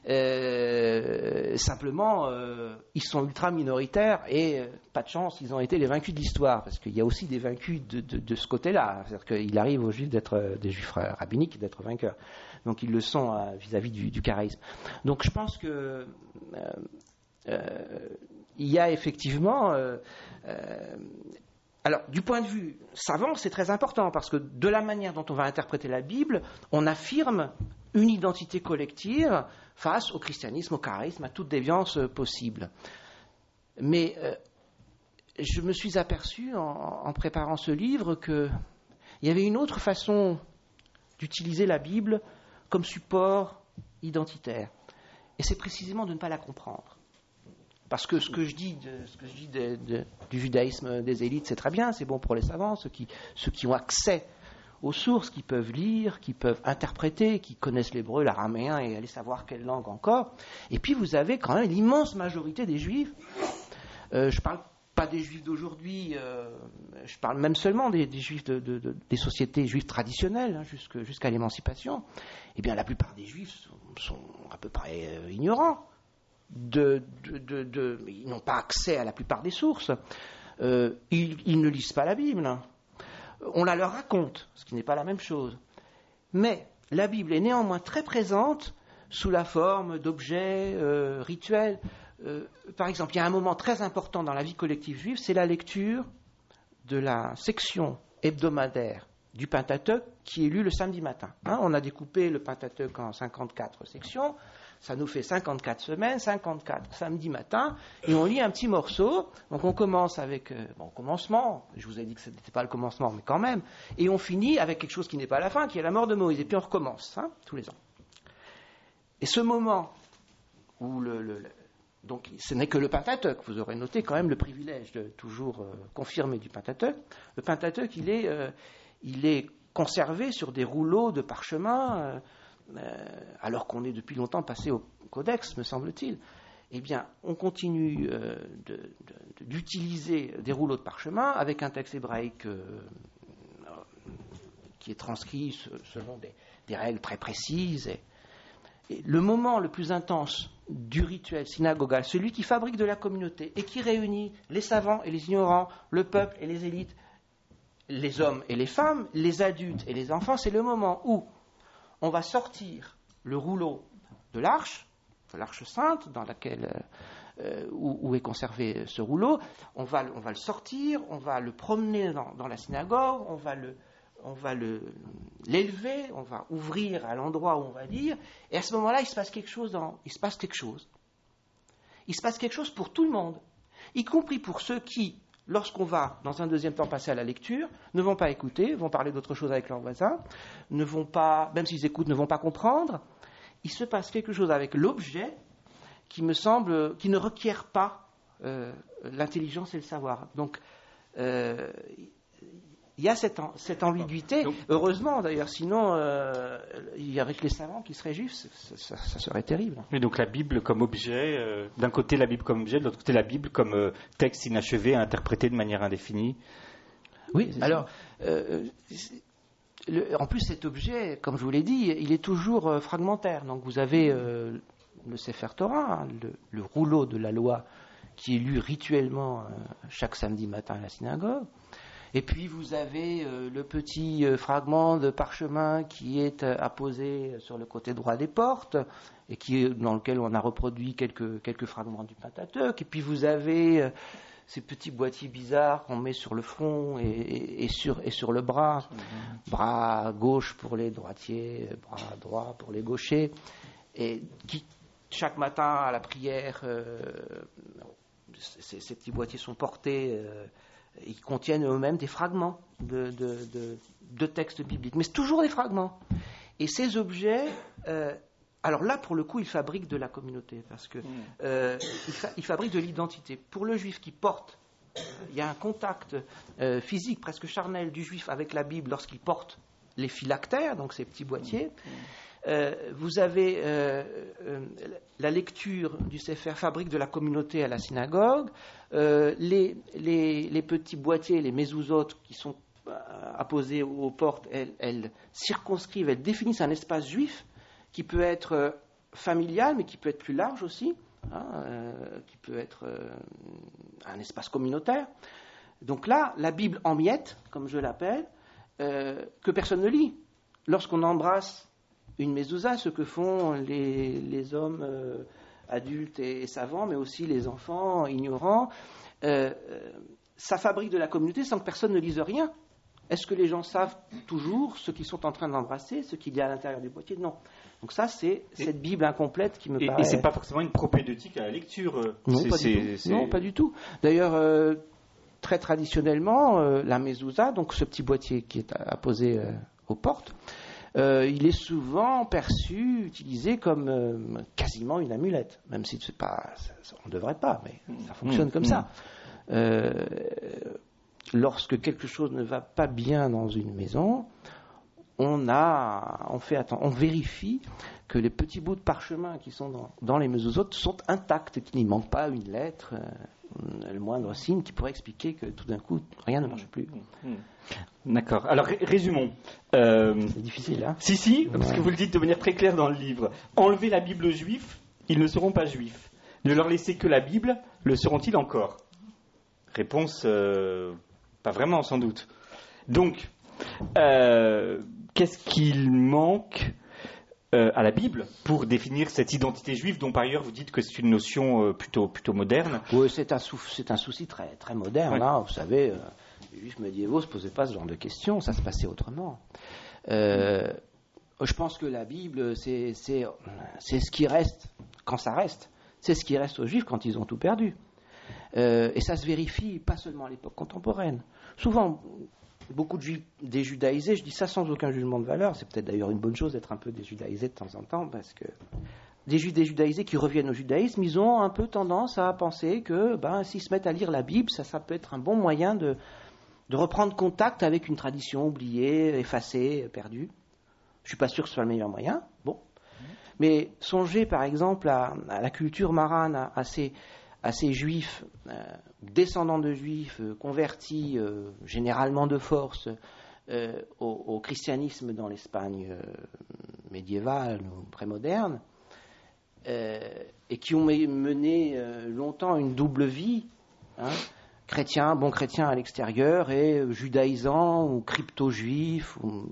euh, simplement, euh, ils sont ultra minoritaires et euh, pas de chance, ils ont été les vaincus de l'histoire, parce qu'il y a aussi des vaincus de, de, de ce côté-là. C'est-à-dire qu'il arrive aux juifs d'être euh, des juifs rabbiniques d'être vainqueurs. Donc ils le sont euh, vis-à-vis du, du karaïsme. Donc je pense que euh, euh, il y a effectivement euh, euh, alors, du point de vue savant, c'est très important, parce que de la manière dont on va interpréter la Bible, on affirme une identité collective face au christianisme, au charisme, à toute déviance euh, possible. Mais euh, je me suis aperçu, en, en préparant ce livre, qu'il y avait une autre façon d'utiliser la Bible comme support identitaire. Et c'est précisément de ne pas la comprendre. Parce que ce que je dis, de, ce que je dis de, de, du judaïsme des élites, c'est très bien, c'est bon pour les savants, ceux qui, ceux qui ont accès aux sources, qui peuvent lire, qui peuvent interpréter, qui connaissent l'hébreu, l'araméen et aller savoir quelle langue encore. Et puis vous avez quand même l'immense majorité des juifs. Euh, je ne parle pas des juifs d'aujourd'hui, euh, je parle même seulement des, des juifs de, de, de, des sociétés juives traditionnelles, hein, jusque, jusqu'à l'émancipation. Eh bien, la plupart des juifs sont, sont à peu près euh, ignorants. De, de, de, de, ils n'ont pas accès à la plupart des sources. Euh, ils, ils ne lisent pas la Bible. On la leur raconte, ce qui n'est pas la même chose. Mais la Bible est néanmoins très présente sous la forme d'objets euh, rituels. Euh, par exemple, il y a un moment très important dans la vie collective juive, c'est la lecture de la section hebdomadaire du Pentateuque qui est lue le samedi matin. Hein, on a découpé le Pentateuque en cinquante-quatre sections. Ça nous fait cinquante-quatre semaines, cinquante-quatre samedi matin, et on lit un petit morceau. Donc on commence avec, euh, bon, commencement, je vous ai dit que ce n'était pas le commencement, mais quand même, et on finit avec quelque chose qui n'est pas la fin, qui est la mort de Moïse, et puis on recommence, hein, tous les ans. Et ce moment où le, le, le donc ce n'est que le Pentateuque, vous aurez noté quand même le privilège de toujours euh, confirmer du Pentateuque. Le Pentateuque, il est, euh, il est conservé sur des rouleaux de parchemin, euh, Euh, alors qu'on est depuis longtemps passé au codex, me semble-t-il. Eh bien, on continue euh, de, de, d'utiliser des rouleaux de parchemin avec un texte hébraïque euh, qui est transcrit selon des, des règles très précises. Et, et le moment le plus intense du rituel synagogal, celui qui fabrique de la communauté et qui réunit les savants et les ignorants, le peuple et les élites, les hommes et les femmes, les adultes et les enfants, c'est le moment où on va sortir le rouleau de l'arche, de l'arche sainte, dans laquelle, euh, où, où est conservé ce rouleau. On va, on va le sortir, on va le promener dans, dans la synagogue, on va le, on va le, l'élever, on va ouvrir à l'endroit où on va lire. Et à ce moment-là, il se passe quelque chose. Dans, il se passe quelque chose. Il se passe quelque chose pour tout le monde, y compris pour ceux qui, lorsqu'on va, dans un deuxième temps, passer à la lecture, ne vont pas écouter, vont parler d'autre chose avec leurs voisins, ne vont pas, même s'ils écoutent, ne vont pas comprendre. Il se passe quelque chose avec l'objet qui me semble, qui ne requiert pas euh, l'intelligence et le savoir. Donc, euh, il y a cette, cette ambiguïté. Donc, heureusement, d'ailleurs, sinon, euh, il y aurait que les savants qui seraient juifs, ça, ça, ça serait terrible. Et donc la Bible comme objet, euh, d'un côté la Bible comme objet, de l'autre côté la Bible comme euh, texte inachevé à interpréter de manière indéfinie. Oui, alors, euh, le, en plus cet objet, comme je vous l'ai dit, il est toujours euh, fragmentaire. Donc vous avez euh, le Sefer Torah, hein, le, le rouleau de la loi qui est lu rituellement euh, chaque samedi matin à la synagogue. Et puis vous avez euh, le petit euh, fragment de parchemin qui est euh, apposé sur le côté droit des portes et qui est, dans lequel on a reproduit quelques, quelques fragments du Pentateuque. Et puis vous avez euh, ces petits boîtiers bizarres qu'on met sur le front et, et, et, sur, et sur le bras. Mmh. Bras gauche pour les droitiers, bras droit pour les gauchers. Et qui, chaque matin à la prière, euh, ces, ces petits boîtiers sont portés... Euh, ils contiennent eux-mêmes des fragments de, de, de, de textes bibliques. Mais c'est toujours des fragments. Et ces objets, euh, alors là, pour le coup, ils fabriquent de la communauté, parce que euh, ils, fa- ils fabriquent de l'identité. Pour le juif qui porte, euh, il y a un contact euh, physique, presque charnel, du juif avec la Bible lorsqu'il porte les phylactères, donc ces petits boîtiers. Euh, vous avez euh, euh, la lecture du Sefer fabrique de la communauté à la synagogue, euh, les, les, les petits boîtiers, les mezuzot qui sont euh, apposés aux portes, elles, elles circonscrivent, elles définissent un espace juif qui peut être euh, familial, mais qui peut être plus large aussi, hein, euh, qui peut être euh, un espace communautaire. Donc là, la Bible en miettes, comme je l'appelle, euh, que personne ne lit. Lorsqu'on embrasse une mezouza, ce que font les, les hommes euh, adultes et, et savants, mais aussi les enfants ignorants, euh, ça fabrique de la communauté sans que personne ne lise rien. Est-ce que les gens savent toujours ce qu'ils sont en train d'embrasser, ce qu'il y a à l'intérieur du boîtier? Non. Donc ça, c'est et, cette Bible incomplète qui me et, paraît... Et c'est pas forcément une propédeutique à la lecture. Non, c'est, pas, c'est, du c'est... tout. non pas du tout. D'ailleurs, euh, très traditionnellement, euh, la mezouza, donc ce petit boîtier qui est apposé euh, aux portes, euh, il est souvent perçu, utilisé comme euh, quasiment une amulette, même si c'est pas, ça, on ne devrait pas, mais ça fonctionne mmh, comme mmh. ça. Euh, lorsque quelque chose ne va pas bien dans une maison, on a, on fait attends, on vérifie que les petits bouts de parchemin qui sont dans, dans les mezouzotes sont intacts et qu'il n'y manque pas une lettre, euh, le moindre signe qui pourrait expliquer que tout d'un coup rien ne marche plus. D'accord. Alors ré- résumons. Euh, C'est difficile, hein? Si, si, parce ouais. que vous le dites de manière très claire dans le livre. Enlevez la Bible aux Juifs, ils ne seront pas Juifs. Ne leur laissez que la Bible, le seront-ils encore? Réponse, euh, pas vraiment, sans doute. Donc, euh, qu'est-ce qu'il manque euh, à la Bible pour définir cette identité juive dont par ailleurs vous dites que c'est une notion euh, plutôt, plutôt moderne? Oui, c'est un, sou- c'est un souci très, très moderne. Ouais. Hein, vous savez, euh, les juifs médiévaux ne se posaient pas ce genre de questions, ça se passait autrement. Euh, je pense que la Bible, c'est, c'est, c'est ce qui reste quand ça reste. C'est ce qui reste aux juifs quand ils ont tout perdu. Euh, et ça se vérifie pas seulement à l'époque contemporaine. Souvent, beaucoup de juifs déjudaïsés, je dis ça sans aucun jugement de valeur, c'est peut-être d'ailleurs une bonne chose d'être un peu déjudaïsé de temps en temps, parce que des juifs déjudaïsés qui reviennent au judaïsme, ils ont un peu tendance à penser que ben, s'ils se mettent à lire la Bible, ça, ça peut être un bon moyen de, de reprendre contact avec une tradition oubliée, effacée, perdue. Je ne suis pas sûr que ce soit le meilleur moyen, bon. Mais songez par exemple à, à la culture marane, à, à ces... à ces juifs, euh, descendants de juifs, euh, convertis euh, généralement de force euh, au, au christianisme dans l'Espagne euh, médiévale ou prémoderne, euh, et qui ont mené euh, longtemps une double vie, hein, chrétien, bon chrétien à l'extérieur, et euh, judaïsant ou crypto-juif, ou,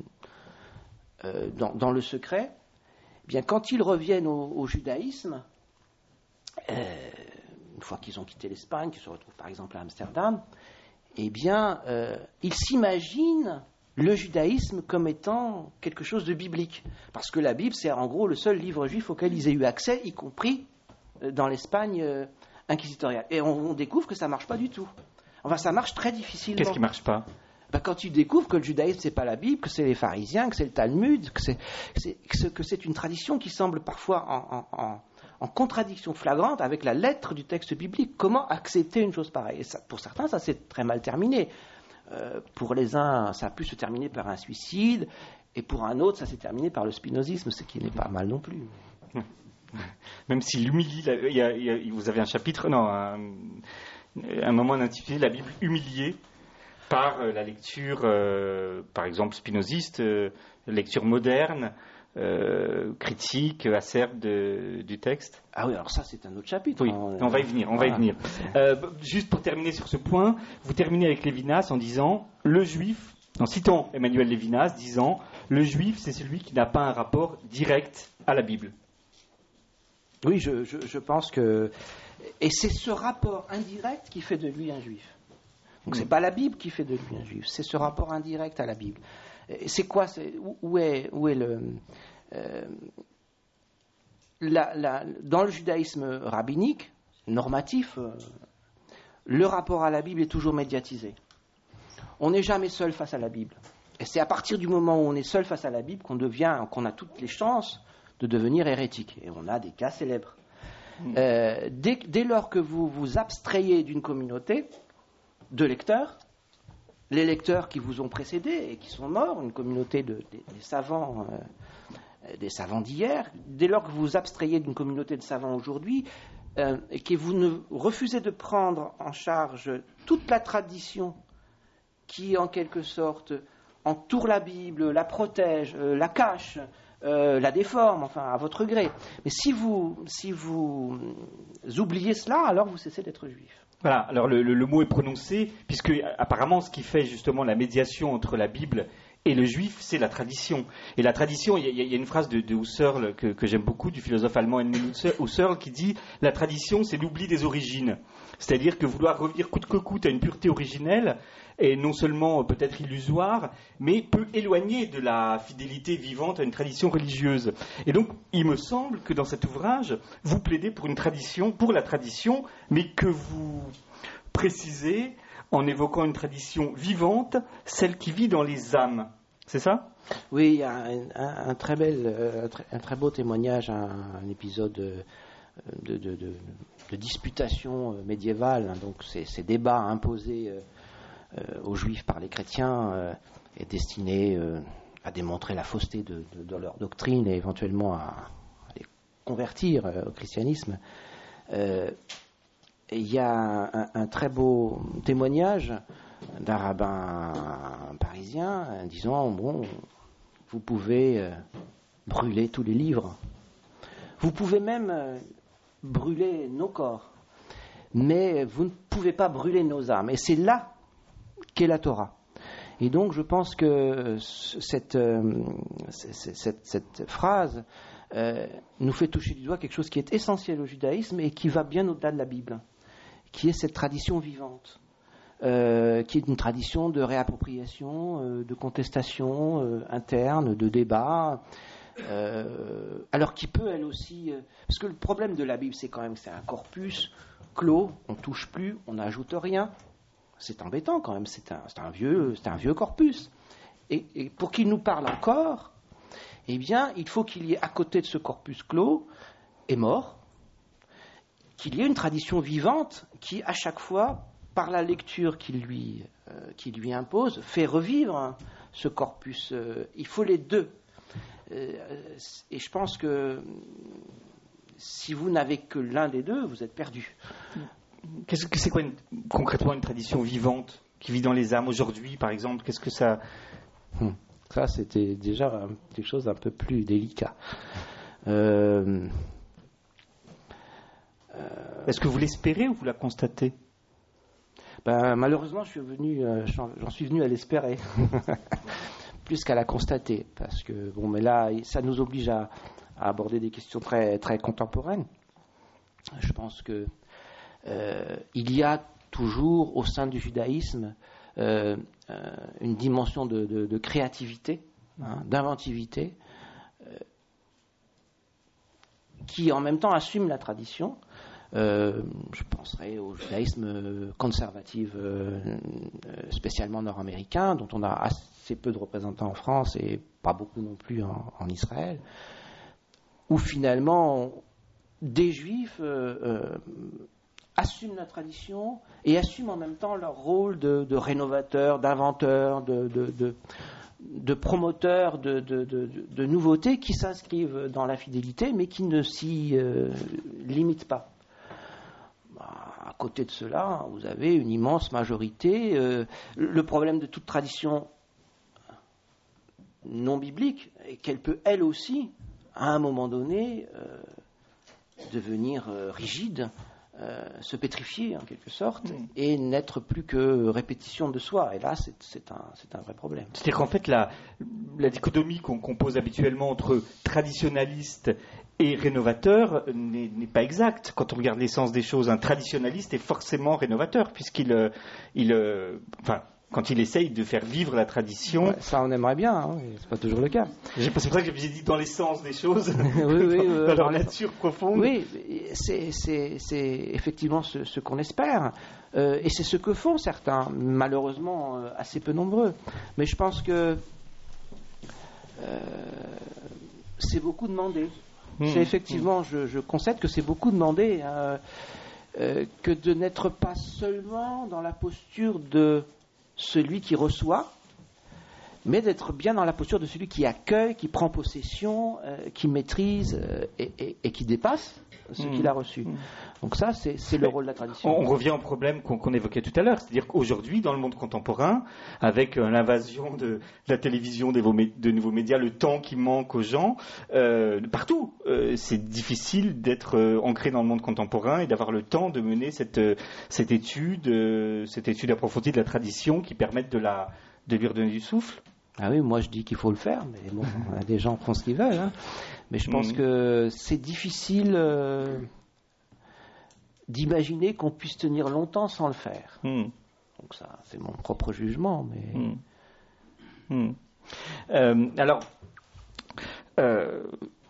euh, dans, dans le secret. Eh bien, quand ils reviennent au, au judaïsme, euh, une fois qu'ils ont quitté l'Espagne, qu'ils se retrouvent par exemple à Amsterdam, eh bien, euh, ils s'imaginent le judaïsme comme étant quelque chose de biblique. Parce que la Bible, c'est en gros le seul livre juif auquel ils aient eu accès, y compris dans l'Espagne euh, inquisitoriale. Et on, on découvre que ça ne marche pas du tout. Enfin, ça marche très difficilement. Qu'est-ce qui ne marche pas? Ben, quand tu découvres que le judaïsme, c'est pas la Bible, que c'est les pharisiens, que c'est le Talmud, que c'est, c'est, que c'est une tradition qui semble parfois en... en, en en contradiction flagrante avec la lettre du texte biblique. Comment accepter une chose pareille? Et ça, pour certains, ça s'est très mal terminé. Euh, pour les uns, ça a pu se terminer par un suicide, et pour un autre, ça s'est terminé par le spinozisme, ce qui n'est pas mal non plus. Même s'il humilie, il y a, il y a, vous avez un chapitre, non, un, un moment intitulé La Bible humiliée par la lecture, euh, par exemple, spinoziste, euh, lecture moderne, Euh, critique, acerbe de, du texte. Ah oui, alors ça c'est un autre chapitre. Oui, on, on va y venir, on voilà. va y venir. Euh, juste pour terminer sur ce point, vous terminez avec Lévinas en disant le juif, en citant Emmanuel Lévinas, disant le juif c'est celui qui n'a pas un rapport direct à la Bible. Oui, je, je, je pense que et c'est ce rapport indirect qui fait de lui un juif. Donc c'est pas la Bible qui fait de lui un juif, c'est ce rapport indirect à la Bible. C'est quoi c'est, où, est, où est le... Euh, la, la, dans le judaïsme rabbinique, normatif, euh, le rapport à la Bible est toujours médiatisé. On n'est jamais seul face à la Bible. Et c'est à partir du moment où on est seul face à la Bible qu'on devient, qu'on a toutes les chances de devenir hérétique. Et on a des cas célèbres. Mmh. Euh, dès, dès lors que vous vous abstrayez d'une communauté de lecteurs, les lecteurs qui vous ont précédés et qui sont morts, une communauté de, des, des savants, euh, des savants d'hier, dès lors que vous vous abstrayez d'une communauté de savants aujourd'hui, euh, et que vous ne refusez de prendre en charge toute la tradition qui, en quelque sorte, entoure la Bible, la protège, euh, la cache, euh, la déforme, enfin, à votre gré. Mais si vous, si vous oubliez cela, alors vous cessez d'être juif. Voilà, alors le, le, le mot est prononcé, puisque apparemment ce qui fait justement la médiation entre la Bible Et le juif, c'est la tradition. Et la tradition, il y, y a une phrase de, de Husserl que, que j'aime beaucoup, du philosophe allemand Edmund Husserl, qui dit « La tradition, c'est l'oubli des origines ». C'est-à-dire que vouloir revenir coûte que coûte à une pureté originelle est non seulement peut-être illusoire, mais peut éloigner de la fidélité vivante à une tradition religieuse. Et donc, il me semble que dans cet ouvrage, vous plaidez pour une tradition, pour la tradition, mais que vous précisez en évoquant une tradition vivante, celle qui vit dans les âmes. C'est ça ? Oui, il y a un, un, un, très, bel, un, très, un très beau témoignage, un, un épisode de, de, de, de disputation médiévale, donc ces, ces débats imposés euh, aux Juifs par les chrétiens euh, est destiné euh, à démontrer la fausseté de, de, de leur doctrine et éventuellement à, à les convertir euh, au christianisme. Euh, Il y a un, un très beau témoignage d'un rabbin parisien disant bon, vous pouvez euh, brûler tous les livres, vous pouvez même euh, brûler nos corps, mais vous ne pouvez pas brûler nos âmes. Et c'est là qu'est la Torah. Et donc je pense que cette, euh, cette, cette, cette phrase euh, nous fait toucher du doigt quelque chose qui est essentiel au judaïsme et qui va bien au-delà de la Bible, qui est cette tradition vivante, euh, qui est une tradition de réappropriation, euh, de contestation euh, interne, de débat, euh, alors qui peut elle aussi... Euh, parce que le problème de la Bible, c'est quand même que c'est un corpus clos, on ne touche plus, on n'ajoute rien. C'est embêtant quand même, c'est un, c'est un, vieux, c'est un vieux corpus. Et, et pour qu'il nous parle encore, eh bien, il faut qu'il y ait à côté de ce corpus clos, et mort, qu'il y ait une tradition vivante qui, à chaque fois, par la lecture qu'il lui, euh, qu'il lui impose, fait revivre hein, ce corpus. Euh, il faut les deux. Euh, et je pense que si vous n'avez que l'un des deux, vous êtes perdu. Qu'est-ce que c'est quoi une, concrètement une tradition vivante qui vit dans les âmes aujourd'hui, par exemple ? Qu'est-ce que ça... Hum. Ça, c'était déjà quelque chose d'un peu plus délicat. Euh... Euh... Est-ce que vous l'espérez ou vous la constatez ? Ben, malheureusement, je suis venu, euh, j'en suis venu à l'espérer, plus qu'à la constater, parce que bon, mais là, ça nous oblige à, à aborder des questions très, très contemporaines. Je pense que euh, il y a toujours au sein du judaïsme euh, euh, une dimension de, de, de créativité, hein, d'inventivité, euh, qui en même temps assume la tradition. Euh, je penserais au judaïsme conservatif, euh, spécialement nord-américain, dont on a assez peu de représentants en France et pas beaucoup non plus en, en Israël, où finalement des juifs euh, euh, assument la tradition et assument en même temps leur rôle de, de rénovateur, d'inventeur, de, de, de, de promoteur de, de, de, de nouveautés qui s'inscrivent dans la fidélité mais qui ne s'y euh, limitent pas. À côté de cela, vous avez une immense majorité. Euh, le problème de toute tradition non biblique est qu'elle peut, elle aussi, à un moment donné, euh, devenir euh, rigide, euh, se pétrifier en quelque sorte, mmh. et n'être plus que répétition de soi. Et là, c'est, c'est, un, c'est un vrai problème. C'est-à-dire qu'en fait, la, la dichotomie qu'on, qu'on pose habituellement entre traditionnaliste et rénovateur n'est, n'est pas exacte. Quand on regarde l'essence des choses, un traditionnaliste est forcément rénovateur, puisqu'il, euh, il, euh, enfin, quand il essaye de faire vivre la tradition. Ouais, ça, on aimerait bien, hein, c'est pas toujours le cas. C'est pour ça que j'ai dit dans l'essence des choses, oui, oui, dans, euh, dans leur nature profonde. Oui, c'est, c'est, c'est effectivement ce, ce qu'on espère, euh, et c'est ce que font certains, malheureusement euh, assez peu nombreux. Mais je pense que euh, c'est beaucoup demandé. Mmh, c'est effectivement, mmh. je, je concède que c'est beaucoup demandé, euh, euh, que de n'être pas seulement dans la posture de celui qui reçoit, mais d'être bien dans la posture de celui qui accueille, qui prend possession, euh, qui maîtrise euh, et, et, et qui dépasse ce mmh. qu'il a reçu. Mmh. Donc ça, c'est, c'est le rôle de la tradition. On, on revient au problème qu'on, qu'on évoquait tout à l'heure, c'est-à-dire qu'aujourd'hui, dans le monde contemporain, avec euh, l'invasion de, de la télévision, des, de nouveaux médias, le temps qui manque aux gens, euh, partout, euh, c'est difficile d'être euh, ancré dans le monde contemporain et d'avoir le temps de mener cette, euh, cette étude, euh, cette étude approfondie de la tradition qui permette de, la, de lui redonner du souffle. Ah oui, moi je dis qu'il faut le faire, mais bon, des gens font ce qu'ils veulent. Hein. Mais je pense mmh. que c'est difficile euh, d'imaginer qu'on puisse tenir longtemps sans le faire. Mmh. Donc ça, c'est mon propre jugement. Mais mmh. Mmh. Euh, alors, euh,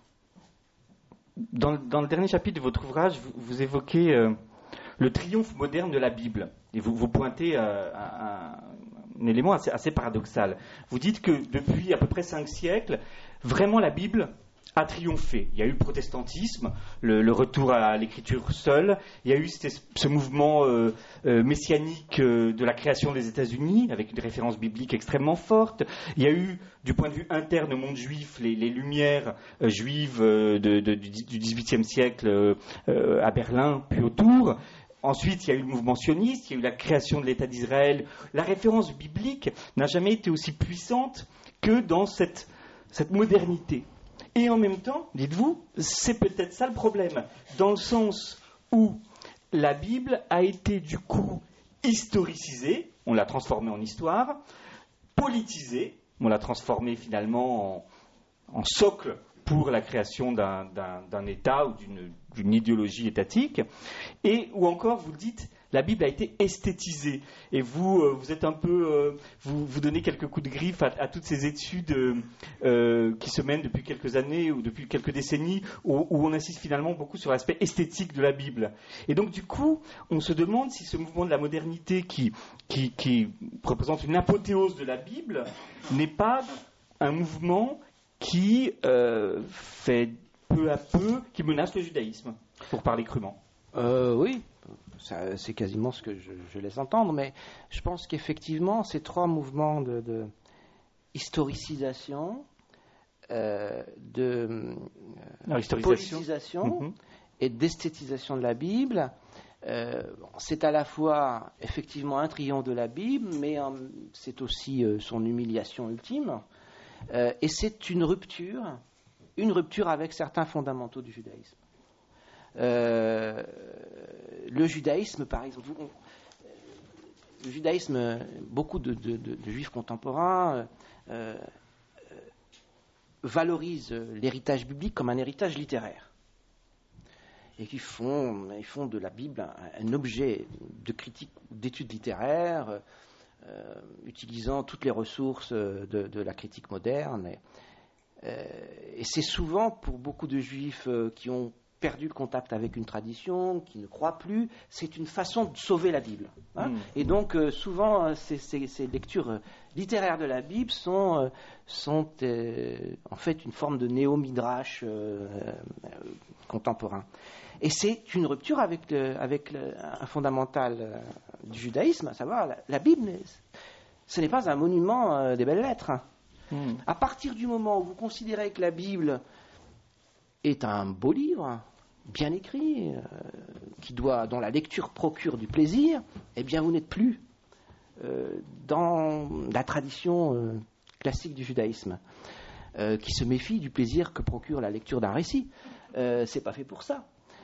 dans, dans le dernier chapitre de votre ouvrage, vous, vous évoquez euh, le triomphe moderne de la Bible, et vous, vous pointez euh, à, à un élément assez, assez paradoxal. Vous dites que depuis à peu près cinq siècles, vraiment la Bible a triomphé. Il y a eu le protestantisme, le, le retour à l'écriture seule. Il y a eu ce, ce mouvement euh, euh, messianique euh, de la création des États-Unis, avec une référence biblique extrêmement forte. Il y a eu, du point de vue interne au monde juif, les, les lumières euh, juives euh, de, de, du dix-huitième siècle euh, euh, à Berlin, puis autour. Ensuite, il y a eu le mouvement sioniste, il y a eu la création de l'État d'Israël. La référence biblique n'a jamais été aussi puissante que dans cette, cette modernité. Et en même temps, dites-vous, c'est peut-être ça le problème, dans le sens où la Bible a été du coup historicisée, on l'a transformée en histoire, politisée, on l'a transformée finalement en, en socle pour la création d'un, d'un, d'un État ou d'une, d'une idéologie étatique, et ou encore vous dites la Bible a été esthétisée, et vous euh, vous êtes un peu euh, vous vous donnez quelques coups de griffe à, à toutes ces études euh, euh, qui se mènent depuis quelques années ou depuis quelques décennies où, où on insiste finalement beaucoup sur l'aspect esthétique de la Bible. Et donc du coup on se demande si ce mouvement de la modernité qui qui, qui représente une apothéose de la Bible n'est pas un mouvement qui euh, fait peu à peu, qui menace le judaïsme, pour parler crûment. Euh, oui, ça, c'est quasiment ce que je, je laisse entendre, mais je pense qu'effectivement, ces trois mouvements de, de historicisation, euh, de euh, politisation mm-hmm. et d'esthétisation de la Bible, euh, c'est à la fois effectivement un triomphe de la Bible, mais euh, c'est aussi euh, son humiliation ultime. Euh, et c'est une rupture, une rupture avec certains fondamentaux du judaïsme. Euh, le judaïsme, par exemple, on, le judaïsme, beaucoup de, de, de, de juifs contemporains euh, euh, valorisent l'héritage biblique comme un héritage littéraire. Et qui font, ils font de la Bible un, un objet de critique, d'étude littéraire, Euh, utilisant toutes les ressources de, de la critique moderne. Et, euh, et c'est souvent pour beaucoup de juifs euh, qui ont perdu le contact avec une tradition, qui ne croient plus, c'est une façon de sauver la Bible. Hein. Mmh. Et donc euh, souvent ces, ces, ces lectures littéraires de la Bible sont, euh, sont euh, en fait une forme de néo-midrash euh, euh, contemporain. Et c'est une rupture avec, le, avec le, un fondamental euh, du judaïsme, à savoir la, la Bible, ce n'est pas un monument euh, des belles lettres. Hein. Mmh. À partir du moment où vous considérez que la Bible est un beau livre, bien écrit, euh, qui doit, dont la lecture procure du plaisir, eh bien vous n'êtes plus euh, dans la tradition euh, classique du judaïsme, euh, qui se méfie du plaisir que procure la lecture d'un récit. Euh, c'est pas fait pour ça.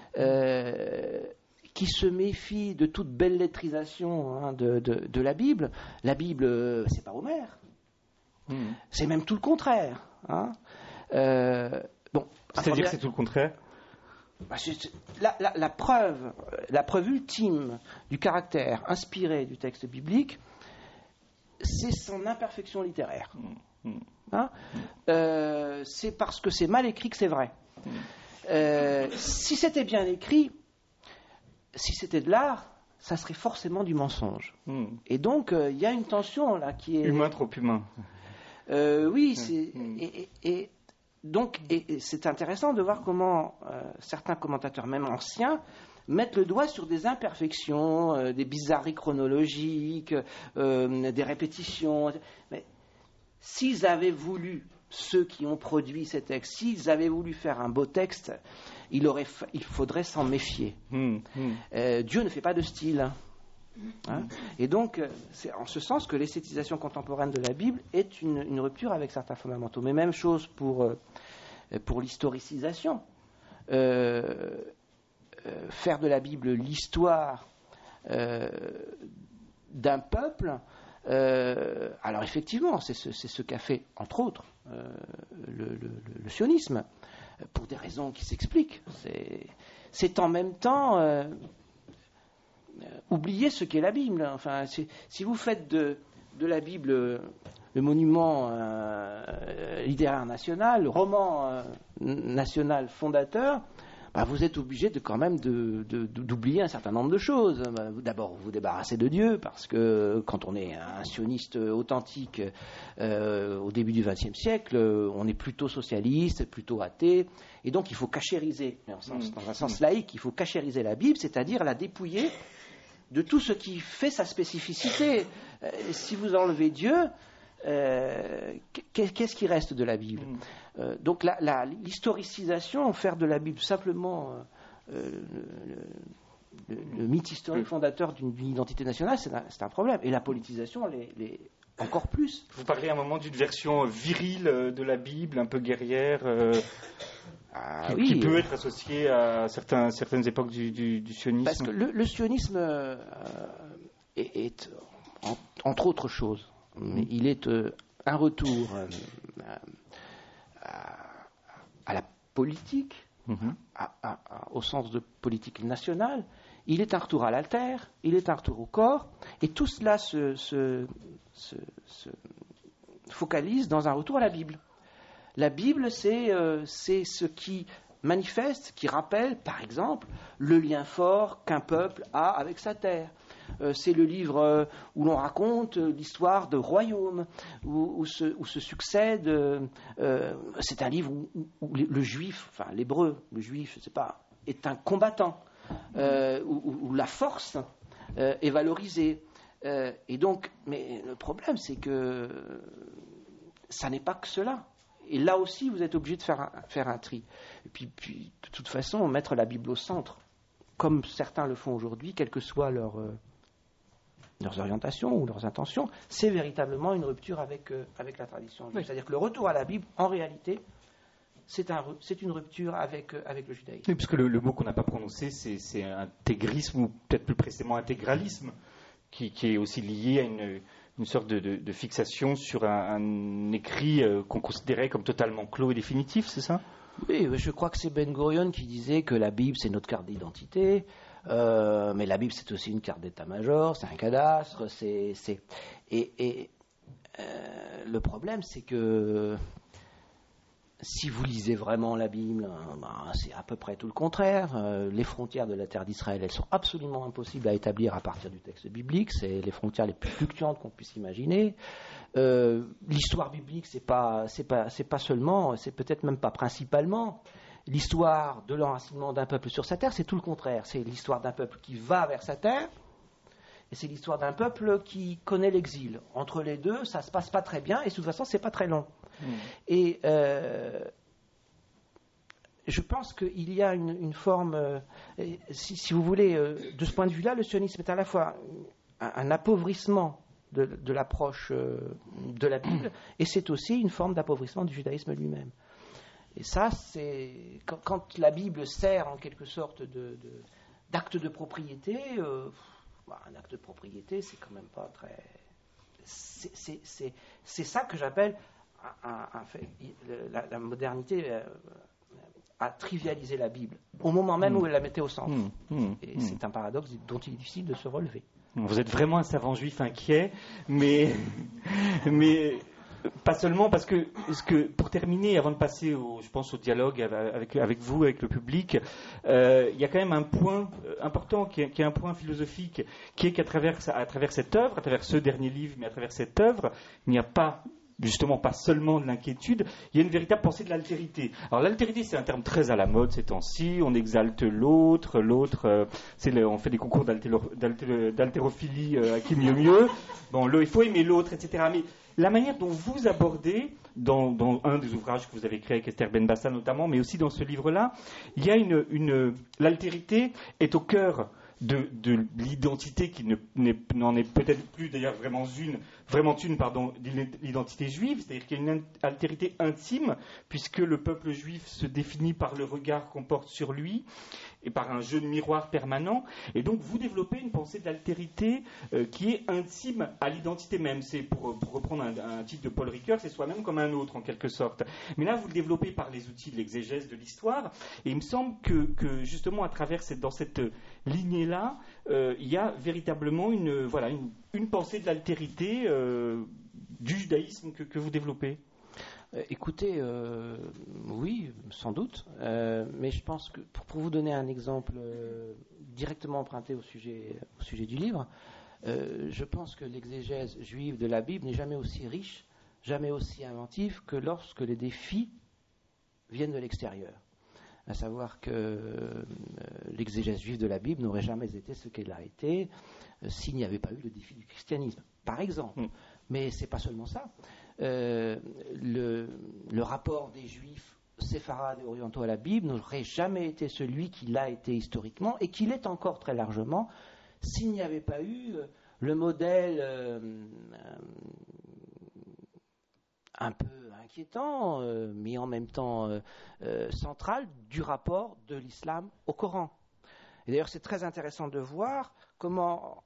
Euh, qui se méfie de toute belle lettrisation hein, de, de, de la Bible. La Bible, euh, c'est pas Homère. Mmh. C'est même tout le contraire. Hein. Euh, bon, C'est-à-dire que c'est tout le contraire bah, c'est, c'est, la, la, la, preuve, la preuve ultime du caractère inspiré du texte biblique, c'est son imperfection littéraire. Mmh. Hein. Euh, c'est parce que c'est mal écrit que c'est vrai. Mmh. Euh, si c'était bien écrit, si c'était de l'art, ça serait forcément du mensonge. Mmh. Et donc, il euh, y a une tension là qui est... Humain, trop humain. Euh, oui, c'est... Mmh. Et, et, et donc, et, et c'est intéressant de voir comment euh, certains commentateurs, même anciens, mettent le doigt sur des imperfections, euh, des bizarreries chronologiques, euh, des répétitions. Mais s'ils avaient voulu... Ceux qui ont produit ces textes, s'ils avaient voulu faire un beau texte, il, aurait fa- il faudrait s'en méfier. Mmh, mmh. Euh, Dieu ne fait pas de style. Hein. Hein. Et donc, c'est en ce sens que l'esthétisation contemporaine de la Bible est une, une rupture avec certains fondamentaux. Mais même chose pour, euh, pour l'historicisation. Euh, euh, faire de la Bible l'histoire euh, d'un peuple, Euh, alors effectivement, c'est ce, c'est ce qu'a fait, entre autres, euh, le, le, le sionisme, pour des raisons qui s'expliquent. C'est, c'est en même temps euh, oublier ce qu'est la Bible. Enfin, si, si vous faites de, de la Bible le monument euh, littéraire national, le roman euh, national fondateur, bah, vous êtes obligé de quand même de, de, de, d'oublier un certain nombre de choses. D'abord, vous vous débarrassez de Dieu, parce que quand on est un sioniste authentique euh, au début du vingtième siècle, on est plutôt socialiste, plutôt athée, et donc il faut cachériser, dans un sens, dans un sens laïque, il faut cachériser la Bible, c'est-à-dire la dépouiller de tout ce qui fait sa spécificité. Euh, si vous enlevez Dieu, Euh, qu'est-ce qui reste de la Bible? euh, Donc la, la, l'historicisation, faire de la Bible simplement euh, le, le, le mythe historique fondateur d'une, d'une identité nationale, c'est un, c'est un problème. Et la politisation, les, les, encore plus. Vous parlez à un moment d'une version virile de la Bible, un peu guerrière, euh, ah, qui, oui, qui peut euh, être associée à certains, certaines époques du, du, du sionisme. Parce que le, le sionisme euh, est, est en, entre autres choses, mais il est euh, un retour euh, à, à la politique, mm-hmm. à, à, à, au sens de politique nationale. Il est un retour à l'alter, il est un retour au corps, et tout cela se, se, se, se focalise dans un retour à la Bible. La Bible, c'est, euh, c'est ce qui manifeste, qui rappelle, par exemple, le lien fort qu'un peuple a avec sa terre. Euh, c'est le livre euh, où l'on raconte euh, l'histoire de royaumes, où, où, se, où se succède. Euh, c'est un livre où, où, où le juif, enfin l'hébreu, le juif, je ne sais pas, est un combattant, euh, où, où la force euh, est valorisée. Euh, et donc, mais le problème, c'est que ça n'est pas que cela. Et là aussi, vous êtes obligé de faire un, faire un tri. Et puis, puis, de toute façon, mettre la Bible au centre, comme certains le font aujourd'hui, quelle que soit leur euh, leurs orientations ou leurs intentions, c'est véritablement une rupture avec, euh, avec la tradition juive. Oui. C'est-à-dire que le retour à la Bible, en réalité, c'est, un, c'est une rupture avec, euh, avec le judaïsme. Oui, puisque le, le mot qu'on n'a pas prononcé, c'est, c'est intégrisme, ou peut-être plus précisément intégralisme, qui, qui est aussi lié à une, une sorte de, de, de fixation sur un, un écrit euh, qu'on considérait comme totalement clos et définitif, c'est ça ? Oui, je crois que c'est Ben Gurion qui disait que la Bible, c'est notre carte d'identité, euh, mais la Bible, c'est aussi une carte d'état-major, c'est un cadastre, c'est... c'est... Et, et euh, le problème, c'est que si vous lisez vraiment la Bible, ben, c'est à peu près tout le contraire. Euh, les frontières de la terre d'Israël, elles sont absolument impossibles à établir à partir du texte biblique. C'est les frontières les plus fluctuantes qu'on puisse imaginer. Euh, l'histoire biblique, c'est pas, c'est pas, c'est pas seulement, c'est peut-être même pas principalement l'histoire de l'enracinement d'un peuple sur sa terre. C'est tout le contraire. C'est l'histoire d'un peuple qui va vers sa terre. Et c'est l'histoire d'un peuple qui connaît l'exil. Entre les deux, ça se passe pas très bien, et de toute façon, c'est pas très long. Mmh. Et euh, je pense qu'il y a une, une forme, euh, si, si vous voulez, euh, de ce point de vue-là, le sionisme est à la fois un, un appauvrissement de, de l'approche euh, de la Bible, et c'est aussi une forme d'appauvrissement du judaïsme lui-même. Et ça, c'est quand, quand la Bible sert en quelque sorte de, de, d'acte de propriété. Euh, Bah, un acte de propriété, c'est quand même pas très... C'est, c'est, c'est, c'est ça que j'appelle un, un, un fait, la, la modernité euh, a trivialisé la Bible au moment même mmh. où elle la mettait au centre. Mmh. Mmh. Et mmh. c'est un paradoxe dont il est difficile de se relever. Vous êtes vraiment un savant juif inquiet, mais... mais... Pas seulement parce que, parce que, pour terminer, avant de passer, au, je pense, au dialogue avec, avec vous, avec le public, euh, il y a quand même un point important, qui est, qui est un point philosophique, qui est qu'à travers, à travers cette œuvre, à travers ce dernier livre, mais à travers cette œuvre, il n'y a pas, justement, pas seulement de l'inquiétude, il y a une véritable pensée de l'altérité. Alors l'altérité, c'est un terme très à la mode ces temps-ci, on exalte l'autre, l'autre, euh, c'est le, on fait des concours d'altéro, d'altéro, d'haltérophilie euh, à qui mieux mieux, bon, le, il faut aimer l'autre, et cetera. Mais la manière dont vous abordez, dans, dans un des ouvrages que vous avez créé avec Esther Benbassa notamment, mais aussi dans ce livre-là, il y a une, une l'altérité est au cœur de, de l'identité qui ne, n'est, n'en est peut-être plus d'ailleurs vraiment une, vraiment une pardon, l'identité juive, c'est-à-dire qu'il y a une altérité intime, puisque le peuple juif se définit par le regard qu'on porte sur lui, et par un jeu de miroir permanent. Et donc vous développez une pensée d'altérité euh, qui est intime à l'identité même. C'est pour, pour reprendre un, un titre de Paul Ricoeur, c'est soi-même comme un autre en quelque sorte. Mais là vous le développez par les outils de l'exégèse de l'histoire. Et il me semble que, que justement à travers cette, dans cette lignée-là, euh, il y a véritablement une, voilà, une, une pensée de l'altérité euh, du judaïsme que, que vous développez. Euh, écoutez, euh, oui, sans doute, euh, mais je pense que pour, pour vous donner un exemple euh, directement emprunté au sujet, au sujet du livre, euh, je pense que l'exégèse juive de la Bible n'est jamais aussi riche, jamais aussi inventive que lorsque les défis viennent de l'extérieur. À savoir que euh, l'exégèse juive de la Bible n'aurait jamais été ce qu'elle a été euh, s'il n'y avait pas eu le défi du christianisme, par exemple. Mm. Mais c'est pas seulement ça. Euh, le, le rapport des Juifs séfarades et orientaux à la Bible n'aurait jamais été celui qu'il a été historiquement et qu'il est encore très largement s'il n'y avait pas eu euh, le modèle euh, euh, un peu inquiétant, euh, mais en même temps euh, euh, central, du rapport de l'islam au Coran. Et d'ailleurs, c'est très intéressant de voir comment,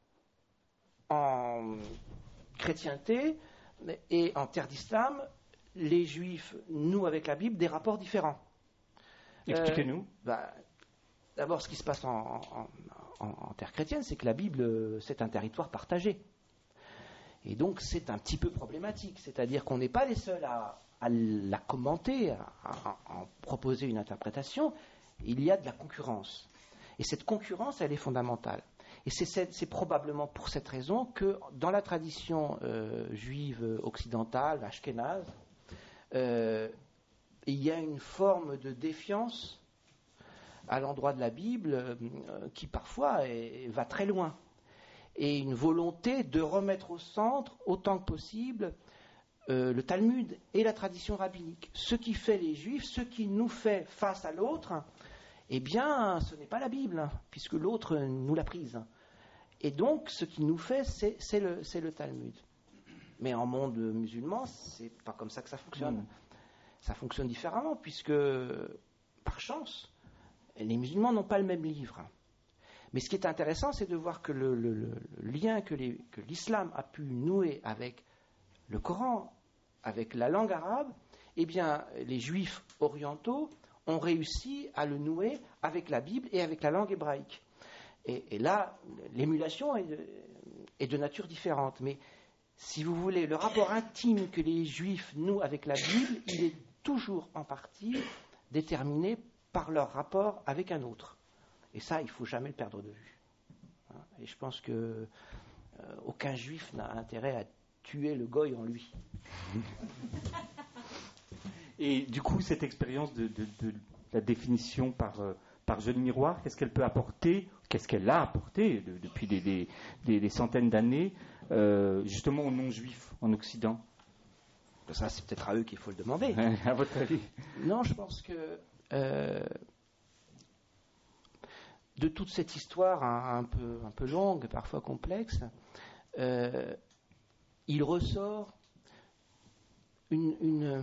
en chrétienté et en terre d'islam, les Juifs nouent avec la Bible des rapports différents. Expliquez-nous. Euh, bah, d'abord, ce qui se passe en, en, en, en terre chrétienne, c'est que la Bible, c'est un territoire partagé. Et donc c'est un petit peu problématique, c'est-à-dire qu'on n'est pas les seuls à, à la commenter, à, à, à en proposer une interprétation, il y a de la concurrence. Et cette concurrence, elle est fondamentale. Et c'est, c'est, c'est probablement pour cette raison que dans la tradition euh, juive occidentale, ashkénaze, euh, il y a une forme de défiance à l'endroit de la Bible euh, qui parfois est, va très loin. Et une volonté de remettre au centre, autant que possible, euh, le Talmud et la tradition rabbinique. Ce qui fait les Juifs, ce qui nous fait face à l'autre, eh bien, ce n'est pas la Bible, puisque l'autre nous l'a prise. Et donc, ce qui nous fait, c'est, c'est, le, c'est le Talmud. Mais en monde musulman, c'est pas comme ça que ça fonctionne. Mmh. Ça fonctionne différemment, puisque, par chance, les musulmans n'ont pas le même livre. Mais ce qui est intéressant, c'est de voir que le, le, le lien que, les, que l'islam a pu nouer avec le Coran, avec la langue arabe, eh bien, les juifs orientaux ont réussi à le nouer avec la Bible et avec la langue hébraïque. Et, et là, l'émulation est de, est de nature différente. Mais si vous voulez, le rapport intime que les juifs nouent avec la Bible, il est toujours en partie déterminé par leur rapport avec un autre. Et ça, il ne faut jamais le perdre de vue. Et je pense que euh, aucun juif n'a intérêt à tuer le goy en lui. Et du coup, cette expérience de, de, de la définition par, euh, par jeu de miroir, qu'est-ce qu'elle peut apporter, qu'est-ce qu'elle a apporté de, depuis des, des, des, des centaines d'années, euh, justement aux non-juifs en Occident? Ça, c'est peut-être à eux qu'il faut le demander. À votre avis? Non, je pense que... Euh, de toute cette histoire un, un, peu, un peu longue, parfois complexe, euh, il ressort une, une,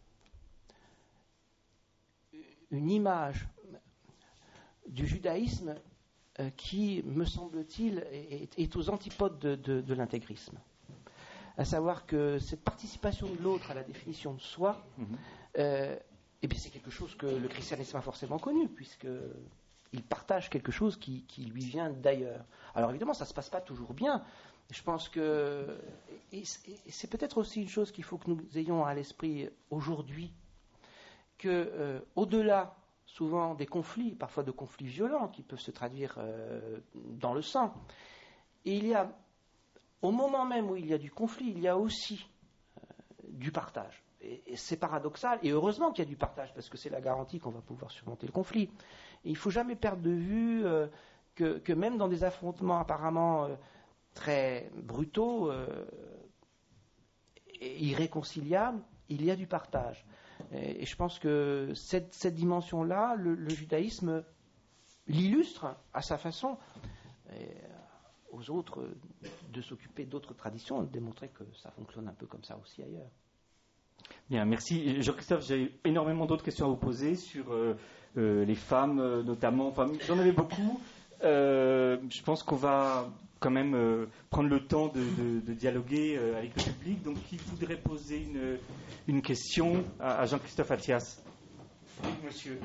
une image du judaïsme euh, qui, me semble-t-il, est, est aux antipodes de, de, de l'intégrisme. À savoir que cette participation de l'autre à la définition de soi, mm-hmm. euh, et bien c'est quelque chose que le christianisme a forcément connu, puisque il partage quelque chose qui, qui lui vient d'ailleurs. Alors évidemment, ça ne se passe pas toujours bien. Je pense que et, et c'est peut-être aussi une chose qu'il faut que nous ayons à l'esprit aujourd'hui, que euh, au-delà souvent des conflits, parfois de conflits violents qui peuvent se traduire euh, dans le sang, et il y a, au moment même où il y a du conflit, il y a aussi euh, du partage. Et, et c'est paradoxal, et heureusement qu'il y a du partage, parce que c'est la garantie qu'on va pouvoir surmonter le conflit. Et il ne faut jamais perdre de vue euh, que, que même dans des affrontements apparemment euh, très brutaux euh, et irréconciliables, il y a du partage. Et, et je pense que cette, cette dimension-là, le, le judaïsme l'illustre à sa façon. Et aux autres de s'occuper d'autres traditions, de démontrer que ça fonctionne un peu comme ça aussi ailleurs. Bien, merci. Jean-Christophe, j'ai énormément d'autres questions à vous poser sur euh, euh, les femmes, euh, notamment. Enfin, j'en avais beaucoup. Euh, je pense qu'on va quand même euh, prendre le temps de, de, de dialoguer euh, avec le public. Donc, qui voudrait poser une, une question à, à Jean-Christophe Attias? Oui, monsieur.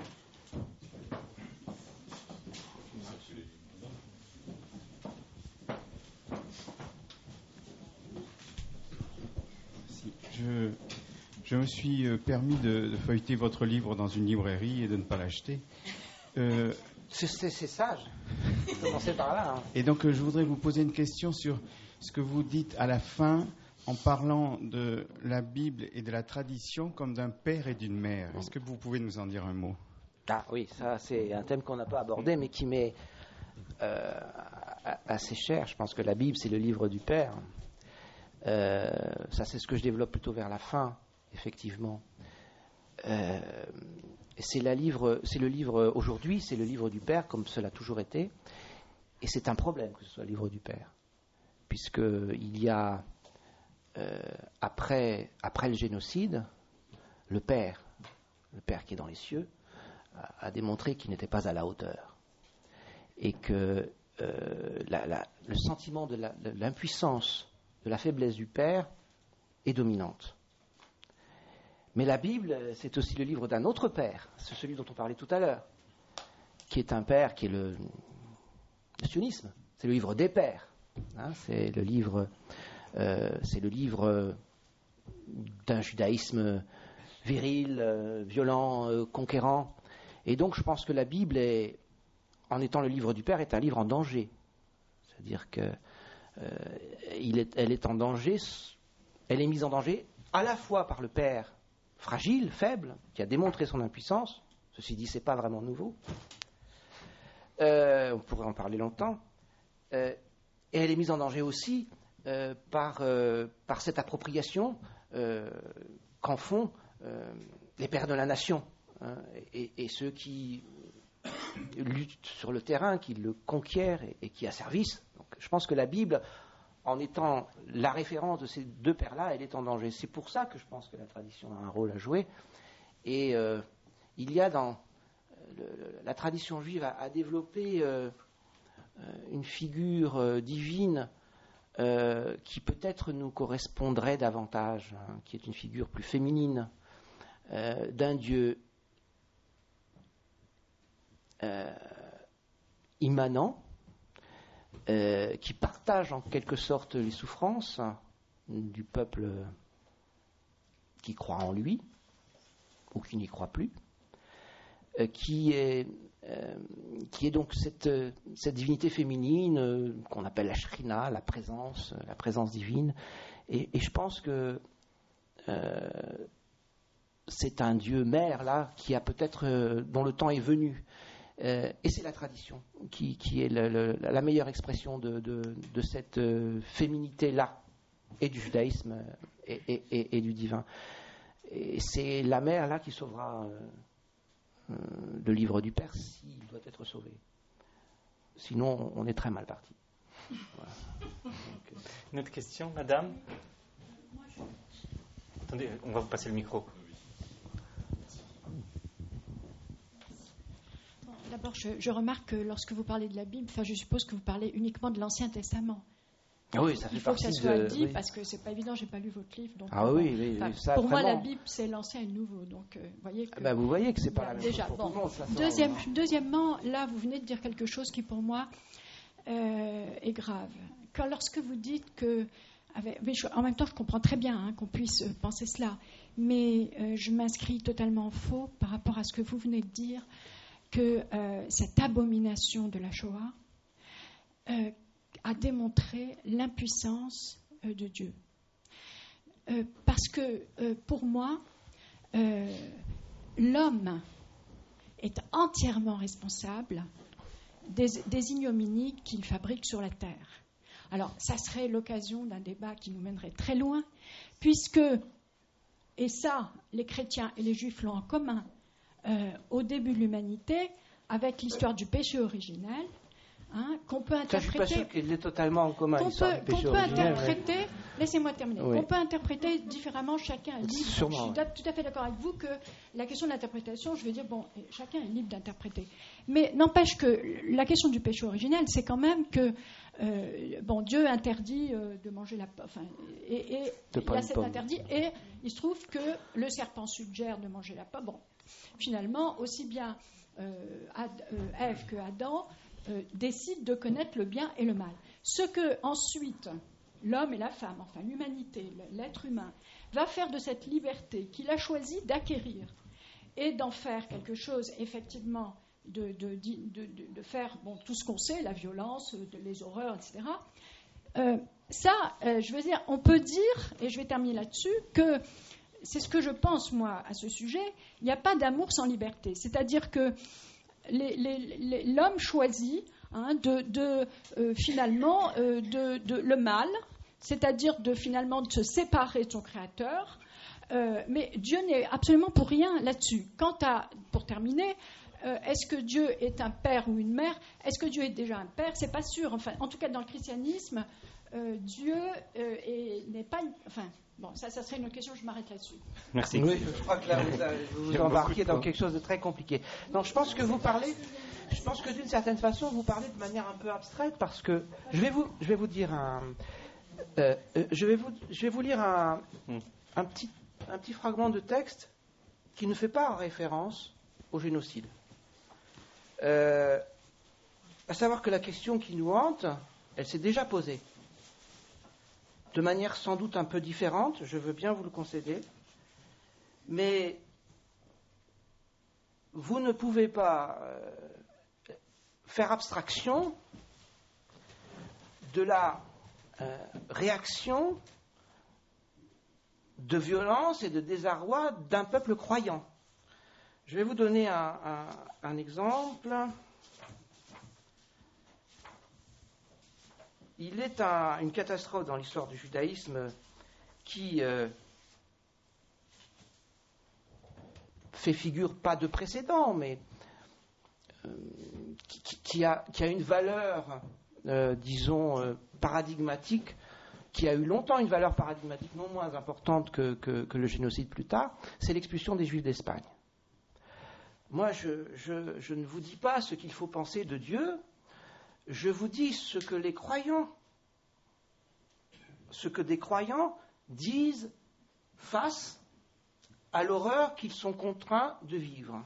Je, je me suis permis de, de feuilleter votre livre dans une librairie et de ne pas l'acheter. Euh, c'est, c'est, c'est sage. Commencez par là. Hein. Et donc, je voudrais vous poser une question sur ce que vous dites à la fin en parlant de la Bible et de la tradition comme d'un père et d'une mère. Est-ce que vous pouvez nous en dire un mot? Ah oui, ça c'est un thème qu'on n'a pas abordé, mais qui m'est euh, assez cher. Je pense que la Bible, c'est le livre du Père. Euh, ça, c'est ce que je développe plutôt vers la fin, effectivement. Euh, c'est, la livre, c'est le livre, aujourd'hui, c'est le livre du Père, comme cela a toujours été. Et c'est un problème que ce soit le livre du Père. Puisqu'il y a, euh, après, après le génocide, le Père, le Père qui est dans les cieux, a, a démontré qu'il n'était pas à la hauteur. Et que euh, la, la, le sentiment de, la, de l'impuissance, de la faiblesse du Père est dominante. Mais la Bible, c'est aussi le livre d'un autre Père, c'est celui dont on parlait tout à l'heure, qui est un Père qui est le, le sionisme. C'est le livre des pères. Hein, c'est le livre, euh, c'est le livre d'un judaïsme viril, euh, violent, euh, conquérant. Et donc, je pense que la Bible, est, en étant le livre du Père, est un livre en danger. C'est-à-dire que Euh, il est, elle est en danger, elle est mise en danger à la fois par le Père fragile, faible, qui a démontré son impuissance. Ceci dit, c'est pas vraiment nouveau. Euh, on pourrait en parler longtemps. Euh, et elle est mise en danger aussi euh, par, euh, par cette appropriation euh, qu'en font euh, les pères de la nation hein, et, et ceux qui luttent sur le terrain, qui le conquièrent et, et qui asservissent. Donc, je pense que la Bible, en étant la référence de ces deux pères-là, elle est en danger. C'est pour ça que je pense que la tradition a un rôle à jouer. Et euh, il y a dans le, le, la tradition juive a, a développé euh, une figure euh, divine euh, qui peut-être nous correspondrait davantage, hein, qui est une figure plus féminine euh, d'un Dieu Euh, immanent, euh, qui partage en quelque sorte les souffrances du peuple qui croit en lui ou qui n'y croit plus, euh, qui est euh, qui est donc cette, cette divinité féminine euh, qu'on appelle la Shrina, la présence, la présence divine. Et, et je pense que euh, c'est un Dieu mère là qui a peut-être euh, dont le temps est venu. Euh, et c'est la tradition qui, qui est le, le, la meilleure expression de, de, de cette euh, féminité-là, et du judaïsme et, et, et, et du divin. Et c'est la mère là qui sauvera euh, euh, le livre du Père s'il doit être sauvé. Sinon, on est très mal parti. Voilà. Donc, une autre question, madame? Attendez, on va vous passer le micro. D'abord, je, je remarque que lorsque vous parlez de la Bible, enfin, je suppose que vous parlez uniquement de l'Ancien Testament. Ah oui, ça fait Il faut que ça soit de, dit oui. parce que c'est pas évident. J'ai pas lu votre livre, donc. Ah bon, oui, oui, oui ça, pour vraiment... moi, la Bible, c'est l'Ancien et le Nouveau, donc euh, voyez. Que... Ah ben, vous voyez que c'est pas la même déjà, chose pour bon. tout le monde. Ça, Deuxième, ça, deuxièmement, là, vous venez de dire quelque chose qui, pour moi, euh, est grave. Quand lorsque vous dites que Avec, mais je, en même temps, je comprends très bien hein, qu'on puisse penser cela, mais euh, je m'inscris totalement en faux par rapport à ce que vous venez de dire, que euh, cette abomination de la Shoah euh, a démontré l'impuissance euh, de Dieu. Euh, parce que, euh, pour moi, euh, l'homme est entièrement responsable des, des ignominies qu'il fabrique sur la terre. Alors, ça serait l'occasion d'un débat qui nous mènerait très loin, puisque, et ça, les chrétiens et les juifs l'ont en commun, euh, au début de l'humanité, avec l'histoire du péché originel, hein, qu'on peut Ça, je suis pas interpréter, sûr qu'il est totalement en commun. qu'on l'histoire peut, du péché qu'on peut originel, mais- interpréter, laissez-moi terminer, Oui. qu'on peut interpréter différemment, chacun est libre. Sûrement, je suis oui. da- tout à fait d'accord avec vous que la question de l'interprétation, je veux dire, bon, chacun est libre d'interpréter. Mais n'empêche que la question du péché originel, c'est quand même que, euh, bon, Dieu interdit euh, de manger la pomme, enfin, et, et De il pas y a une cet pomme. interdit, et il se trouve que le serpent suggère de manger la pomme. Bon, finalement, aussi bien euh, Ad- euh, Ève que Adam euh, décident de connaître le bien et le mal. Ce que ensuite l'homme et la femme, enfin l'humanité, l'être humain, va faire de cette liberté qu'il a choisi d'acquérir et d'en faire quelque chose, effectivement, de, de, de, de, de faire bon, tout ce qu'on sait, la violence, de, les horreurs, et cetera. Euh, ça, euh, je veux dire, on peut dire, et je vais terminer là-dessus, que c'est ce que je pense, moi, à ce sujet, il n'y a pas d'amour sans liberté. C'est-à-dire que les, les, les, l'homme choisit hein, de, de euh, finalement euh, de, de, le mal, c'est-à-dire de finalement de se séparer de son créateur. Euh, mais Dieu n'est absolument pour rien là-dessus. Quant à, pour terminer, euh, est-ce que Dieu est un père ou une mère? Est-ce que Dieu est déjà un père? C'est pas sûr. Enfin, en tout cas, dans le christianisme, euh, Dieu euh, est, n'est pas. Une, enfin, bon, ça, ça serait une autre question. Je m'arrête là-dessus. Merci. Oui, je crois que là, vous, avez- vous vous embarquez dans quelque chose de très compliqué. Non, je pense que vous parlez. Je pense que d'une certaine façon, vous parlez de manière un peu abstraite parce que je vais vous, je vais vous dire un. Euh, euh, je vais vous, je vais vous lire un, un petit, un petit fragment de texte qui ne fait pas référence au génocide. Euh, à savoir que la question qui nous hante, elle s'est déjà posée. De manière sans doute un peu différente, je veux bien vous le concéder, mais vous ne pouvez pas euh, faire abstraction de la euh, réaction de violence et de désarroi d'un peuple croyant. Je vais vous donner un, un, un exemple. Il est un, une catastrophe dans l'histoire du judaïsme qui euh, fait figure pas de précédent, mais euh, qui, qui, a, qui a une valeur, euh, disons, euh, paradigmatique, qui a eu longtemps une valeur paradigmatique non moins importante que, que, que le génocide plus tard, c'est l'expulsion des Juifs d'Espagne. Moi, je, je, je ne vous dis pas ce qu'il faut penser de Dieu, je vous dis ce que les croyants, ce que des croyants disent face à l'horreur qu'ils sont contraints de vivre.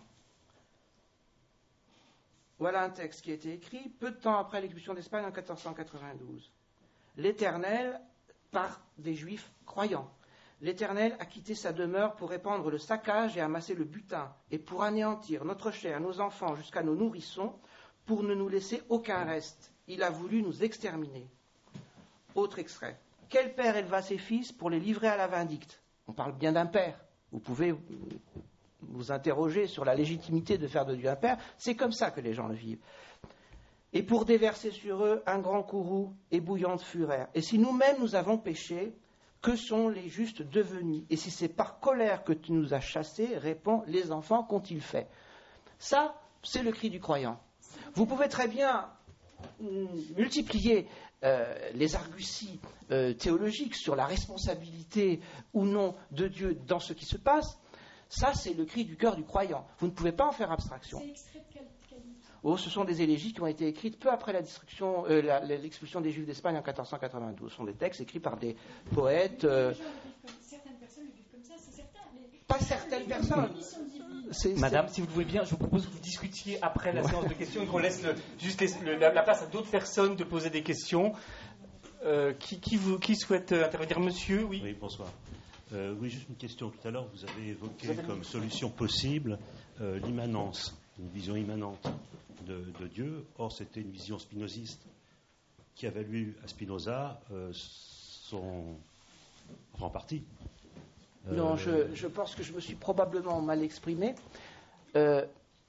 Voilà un texte qui a été écrit peu de temps après l'expulsion d'Espagne en quatorze cent quatre-vingt-douze. L'Éternel, par des Juifs croyants, l'Éternel a quitté sa demeure pour répandre le saccage et amasser le butin, et pour anéantir notre chair, nos enfants, jusqu'à nos nourrissons, pour ne nous laisser aucun reste. Il a voulu nous exterminer. Autre extrait. Quel père éleva ses fils pour les livrer à la vindicte? On parle bien d'un père. Vous pouvez vous interroger sur la légitimité de faire de Dieu un père. C'est comme ça que les gens le vivent. Et pour déverser sur eux un grand courroux et bouillante fureur. Et si nous-mêmes nous avons péché, que sont les justes devenus? Et si c'est par colère que tu nous as chassés, répond, les enfants qu'ont-ils fait? Ça, c'est le cri du croyant. Vous pouvez très bien multiplier euh, les arguties euh, théologiques sur la responsabilité ou non de Dieu dans ce qui se passe. Ça, c'est le cri du cœur du croyant. Vous ne pouvez pas en faire abstraction. C'est extrait de quel, quel... Oh, ce sont des élégies qui ont été écrites peu après la destruction, euh, la, l'expulsion des Juifs d'Espagne en quatorze cent quatre-vingt-douze. Ce sont des textes écrits par des poètes. Euh, Certaines personnes le vivent comme ça, c'est certain. Mais... Pas certaines personnes. C'est, Madame, c'est... si vous le voulez bien, je vous propose que vous discutiez après la séance de questions et qu'on laisse le, juste les, le, la, la place à d'autres personnes de poser des questions. Euh, qui, qui, vous, qui souhaite intervenir? Monsieur, oui. Oui, bonsoir. Euh, oui, juste une question. Tout à l'heure, vous avez évoqué vous avez comme solution possible euh, l'immanence, une vision immanente de, de Dieu. Or, c'était une vision spinoziste qui a valu à Spinoza euh, son... enfin, en partie. Euh... Non, je, je pense que je me suis probablement mal exprimé. Euh...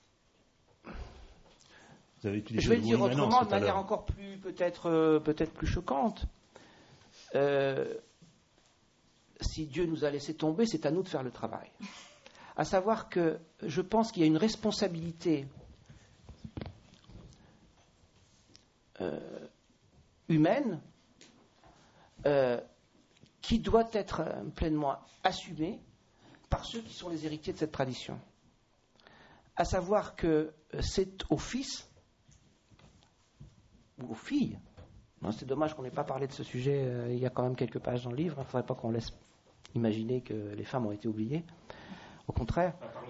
Vous avez utilisé je vais le dire autrement, de manière l'heure. encore plus, peut-être, euh, peut-être plus choquante. Euh... Si Dieu nous a laissé tomber, c'est à nous de faire le travail. À savoir que je pense qu'il y a une responsabilité humaine euh, qui doit être euh, pleinement assumée par ceux qui sont les héritiers de cette tradition. À savoir que euh, c'est aux fils ou aux filles. Non, c'est dommage qu'on n'ait pas parlé de ce sujet. Euh, il y a quand même quelques pages dans le livre. Il ne faudrait pas qu'on laisse imaginer que les femmes ont été oubliées. Au contraire.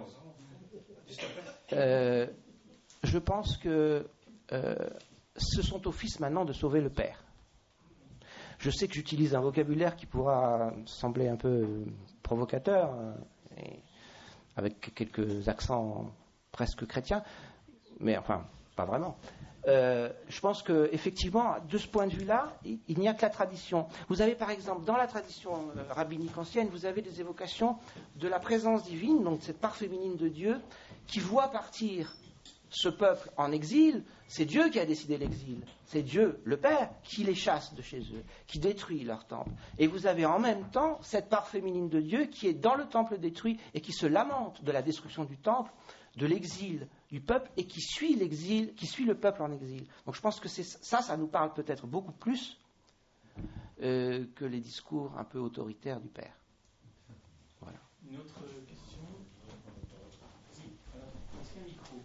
Euh, je pense que euh, ce sont aux fils maintenant de sauver le père. Je sais que j'utilise un vocabulaire qui pourra sembler un peu provocateur, euh, et avec quelques accents presque chrétiens, mais enfin, pas vraiment. Euh, je pense qu'effectivement, de ce point de vue-là, il, il n'y a que la tradition. Vous avez par exemple, dans la tradition euh, rabbinique ancienne, vous avez des évocations de la présence divine, donc cette part féminine de Dieu, qui voit partir ce peuple en exil. C'est Dieu qui a décidé l'exil. C'est Dieu, le Père, qui les chasse de chez eux, qui détruit leur temple. Et vous avez en même temps cette part féminine de Dieu qui est dans le temple détruit et qui se lamente de la destruction du temple, de l'exil du peuple, et qui suit l'exil, qui suit le peuple en exil. Donc je pense que c'est ça, ça nous parle peut-être beaucoup plus euh, que les discours un peu autoritaires du Père. Voilà. Une autre question. Oui. Alors, est-ce qu'il y a un micro?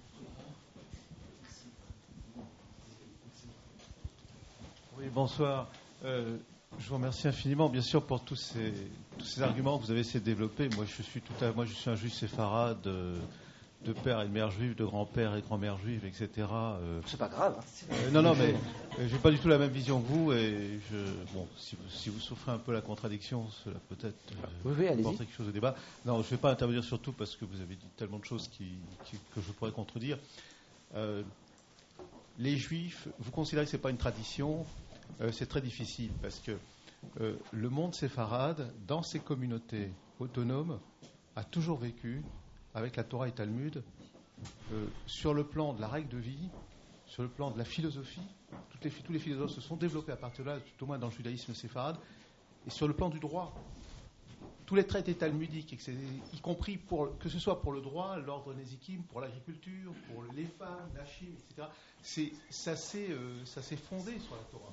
Oui, bonsoir. Euh, je vous remercie infiniment, bien sûr, pour tous ces, tous ces arguments que vous avez essayé de développer. Moi, je suis tout à, moi, je suis un juif séfarade, de, de père et de mère juive, de grand-père et grand-mère juive, et cetera. Euh, C'est pas grave. Hein. Euh, non, non, mais euh, j'ai pas du tout la même vision que vous, et je, bon, si vous, si vous souffrez un peu la contradiction, cela peut-être euh, oui, oui, allez-y. apporter quelque chose au débat. Non, je ne vais pas intervenir sur tout parce que vous avez dit tellement de choses qui, qui, que je pourrais contredire. Euh, les Juifs, vous considérez que c'est pas une tradition? Euh, c'est très difficile parce que euh, le monde séfarade, dans ses communautés autonomes, a toujours vécu avec la Torah et Talmud euh, sur le plan de la règle de vie, sur le plan de la philosophie. Toutes les, tous les philosophes se sont développés à partir de là, tout au moins dans le judaïsme séfarade, et sur le plan du droit. Tous les traités talmudiques, y compris pour, que ce soit pour le droit, l'ordre nézikim, pour l'agriculture, pour les femmes, la Chine, et cetera, c'est, ça, s'est, euh, ça s'est fondé sur la Torah.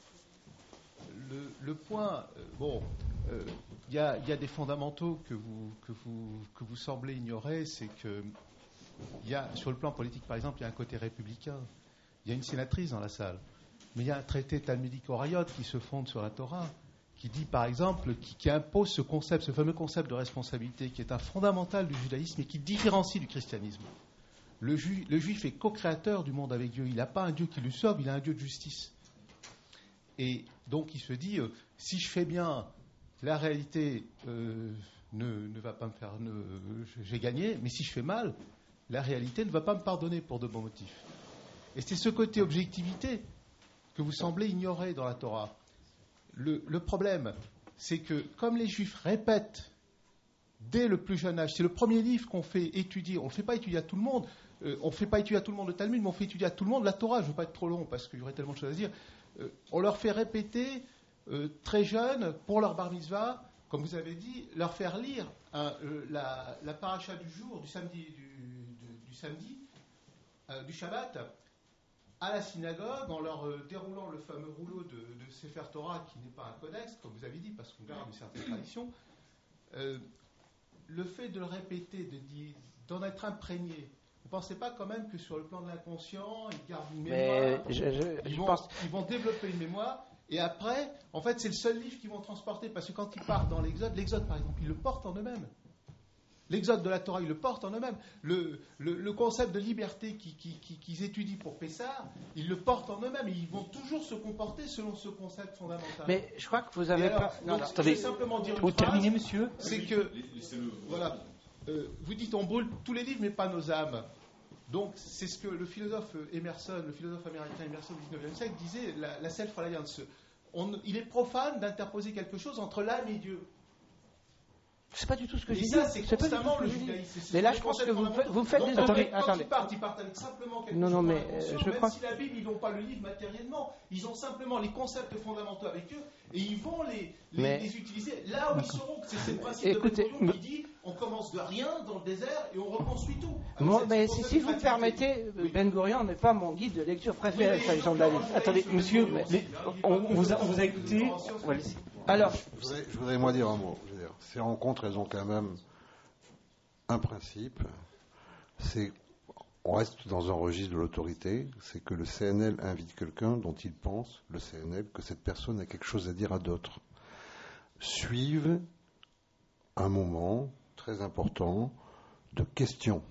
Le, le point, euh, bon, il euh, y, y a des fondamentaux que vous, que vous, que vous semblez ignorer, c'est que y a, sur le plan politique, par exemple, il y a un côté républicain. Il y a une sénatrice dans la salle, mais il y a un traité talmudique Horayot qui se fonde sur la Torah, qui dit, par exemple, qui, qui impose ce concept, ce fameux concept de responsabilité, qui est un fondamental du judaïsme et qui différencie du christianisme. Le, ju, le juif est co-créateur du monde avec Dieu. Il n'a pas un Dieu qui le sauve, il a un Dieu de justice. Et donc il se dit, euh, si je fais bien, la réalité euh, ne, ne va pas me faire... Ne, j'ai gagné, mais si je fais mal, la réalité ne va pas me pardonner pour de bons motifs. Et c'est ce côté objectivité que vous semblez ignorer dans la Torah. Le, le problème, c'est que comme les Juifs répètent dès le plus jeune âge, c'est le premier livre qu'on fait étudier, on ne le fait pas étudier à tout le monde, euh, on ne fait pas étudier à tout le monde le Talmud, mais on fait étudier à tout le monde la Torah. Je ne veux pas être trop long parce qu'il y aurait tellement de choses à dire. Euh, on leur fait répéter euh, très jeunes, pour leur bar mitzvah, comme vous avez dit, leur faire lire hein, euh, la, la paracha du jour, du samedi, du, du, du, samedi, euh, du Shabbat, à la synagogue, en leur euh, déroulant le fameux rouleau de, de Sefer Torah, qui n'est pas un codex, comme vous avez dit, parce qu'on garde une certaine tradition. Euh, le fait de le répéter, de dire, d'en être imprégné, vous ne pensez pas quand même que sur le plan de l'inconscient, ils gardent une mémoire, Mais je, je, ils, je vont, pense... ils vont développer une mémoire, et après, en fait, c'est le seul livre qu'ils vont transporter, parce que quand ils partent dans l'Exode, l'Exode par exemple, ils le portent en eux-mêmes. L'Exode de la Torah, ils le portent en eux-mêmes. Le, le, le concept de liberté qu'ils, qu'ils, qu'ils étudient pour Pessah, ils le portent en eux-mêmes, et ils vont toujours se comporter selon ce concept fondamental. Mais je crois que vous avez alors, pas... Non, non, je vais simplement dire une Vous phrase, terminez, monsieur. C'est que, voilà, euh, vous dites on brûle tous les livres, mais pas nos âmes. Donc, c'est ce que le philosophe Emerson, le philosophe américain Emerson du dix-neuvième siècle disait, la, la self-reliance. On, il est profane d'interposer quelque chose entre l'âme et Dieu. C'est pas du tout ce que j'ai dit. Ça, c'est c'est constamment pas le du tout ce que j'ai dit. judaïsme. Mais là, je pense que vous, vous me faites des... Attendez, Attendez, quand ils partent, ils partent avec simplement quelque non, chose non, mais, dans l'inconscient, euh, je même crois... si la Bible, ils n'ont pas le livre matériellement, ils ont simplement les concepts fondamentaux avec eux, et ils vont les, les, mais... les utiliser là où ils seront. C'est, c'est le principe Écoutez, de Ben Gurion qui dit on commence de rien dans le désert et on reconstruit tout. Bon, mais si, si vous me permettez, oui. Ben Gurion n'est pas mon guide de lecture préféré, oui, s'agissant de la Bible. Attendez, monsieur, mais, mais, on, on, vous a, on vous a écouté. Alors, je voudrais, je voudrais moi dire un mot. Je veux dire, ces rencontres, elles ont quand même un principe. C'est, on reste dans un registre de l'autorité. C'est que le C N L invite quelqu'un dont il pense, le C N L, que cette personne a quelque chose à dire à d'autres. Suivent un moment très important de questions.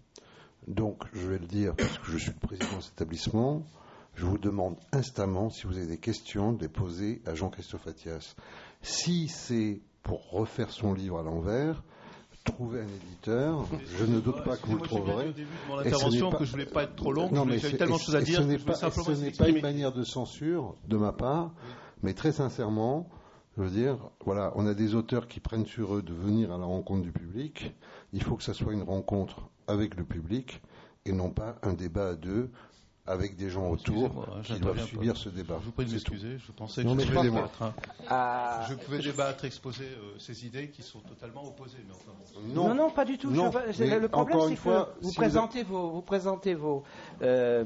Donc, je vais le dire parce que je suis le président de cet établissement, je vous demande instamment, si vous avez des questions, de les poser à Jean-Christophe Attias. Si c'est pour refaire son livre à l'envers, trouver un éditeur, je ne doute pas que vous le trouverez. Au début de mon intervention, que je voulais pas être trop long, non, mais j'avais tellement de choses à dire. Ce n'est pas, ce n'est pas une manière de censure de ma part, mais très sincèrement, je veux dire, voilà, on a des auteurs qui prennent sur eux de venir à la rencontre du public. Il faut que ça soit une rencontre avec le public et non pas un débat à deux avec des gens autour qui doivent subir ce débat. Je vous prie de m'excuser, je pensais que non, je pouvais débattre. Hein. Ah, je pouvais débattre, exposer euh, ces idées qui sont totalement opposées. Mais enfin, bon. non, non, non, pas du tout. Non, je, le problème, c'est fois, que vous, si présentez vous, avez... vos, vous présentez vos euh,